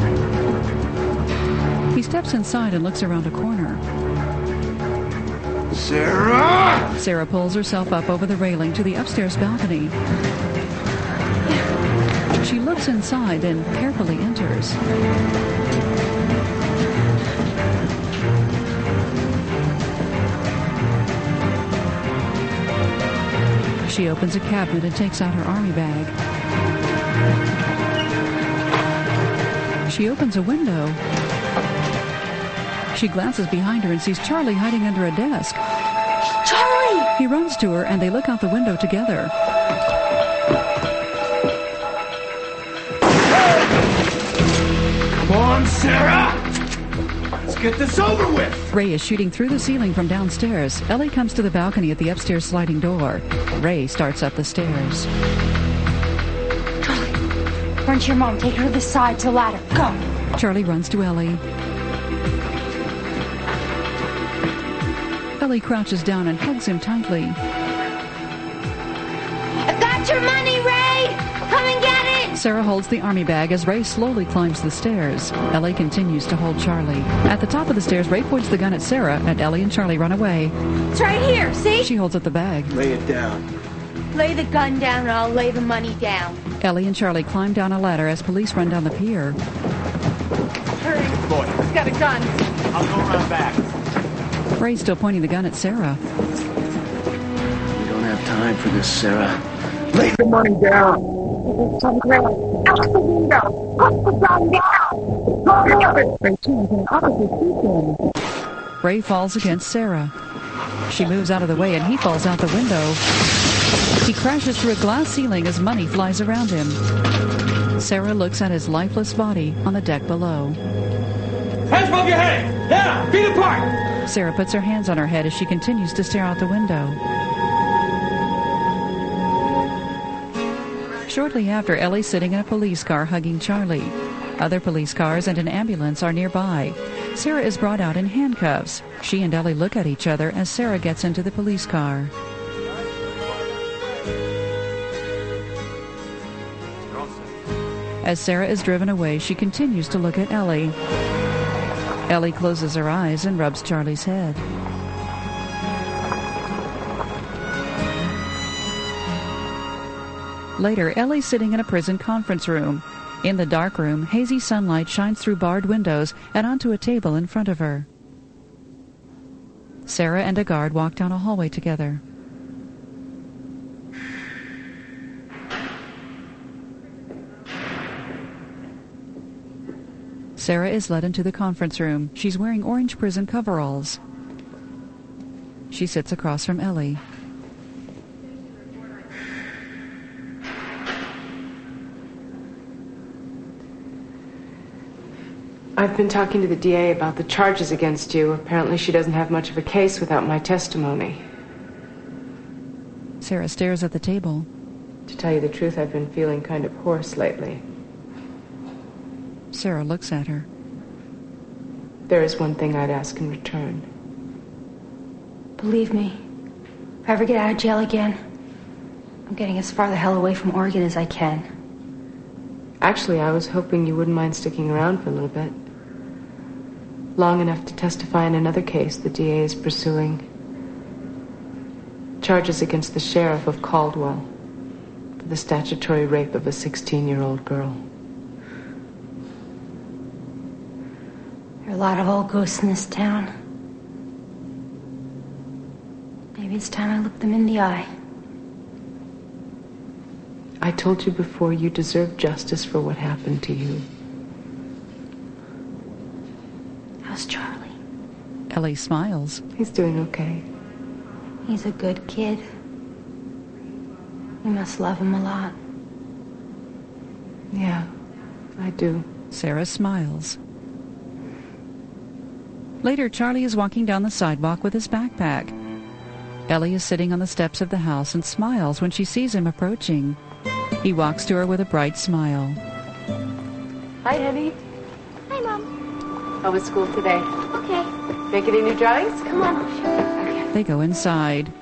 He steps inside and looks around a corner. Sarah! Sarah pulls herself up over the railing to the upstairs balcony. She looks inside and carefully enters. She opens a cabinet and takes out her army bag. She opens a window. She glances behind her and sees Charlie hiding under a desk. Charlie! He runs to her and they look out the window together. Come on, Sarah! Let's get this over with! Ray is shooting through the ceiling from downstairs. Ellie comes to the balcony at the upstairs sliding door. Ray starts up the stairs. Charlie, run to your mom. Take her to the side, to the ladder. Go. Charlie runs to Ellie. Ellie crouches down and hugs him tightly. I've got your money, Ray! Come and get it! Sarah holds the army bag as Ray slowly climbs the stairs. Ellie continues to hold Charlie. At the top of the stairs, Ray points the gun at Sarah, and Ellie and Charlie run away. It's right here, see? She holds up the bag. Lay it down. Lay the gun down and I'll lay the money down. Ellie and Charlie climb down a ladder as police run down the pier. Hurry. Boy, He's got a gun. I'll go around back. Ray's still pointing the gun at Sarah. We don't have time for this, Sarah. Lay the money down! Out the window! Put the gun down! Ray falls against Sarah. She moves out of the way and he falls out the window. He crashes through a glass ceiling as money flies around him. Sarah looks at his lifeless body on the deck below. Hands above your head! Now, feet apart! Sarah puts her hands on her head as she continues to stare out the window. Shortly after, Ellie's sitting in a police car hugging Charlie. Other police cars and an ambulance are nearby. Sarah is brought out in handcuffs. She and Ellie look at each other as Sarah gets into the police car. As Sarah is driven away, she continues to look at Ellie. Ellie closes her eyes and rubs Charlie's head. Later, Ellie's sitting in a prison conference room. In the dark room, hazy sunlight shines through barred windows and onto a table in front of her. Sarah and a guard walk down a hallway together. Sarah is led into the conference room. She's wearing orange prison coveralls. She sits across from Ellie. I've been talking to the D A about the charges against you. Apparently she doesn't have much of a case without my testimony. Sarah stares at the table. To tell you the truth, I've been feeling kind of hoarse lately. Sarah looks at her. There is one thing I'd ask in return. Believe me, if I ever get out of jail again, I'm getting as far the hell away from Oregon as I can. Actually, I was hoping you wouldn't mind sticking around for a little bit. Long enough to testify in another case the D A is pursuing. Charges against the sheriff of Caldwell for the statutory rape of a sixteen-year-old girl. There are a lot of old ghosts in this town. Maybe it's time I look them in the eye. I told you before, you deserve justice for what happened to you. How's Charlie? Ellie smiles. He's doing okay. He's a good kid. You must love him a lot. Yeah, I do. Sarah smiles. Later, Charlie is walking down the sidewalk with his backpack. Ellie is sitting on the steps of the house and smiles when she sees him approaching. He walks to her with a bright smile. Hi, honey. Hi, Mom. How was school today? Okay. Make any new drawings? Come on, I'll show you. They go inside.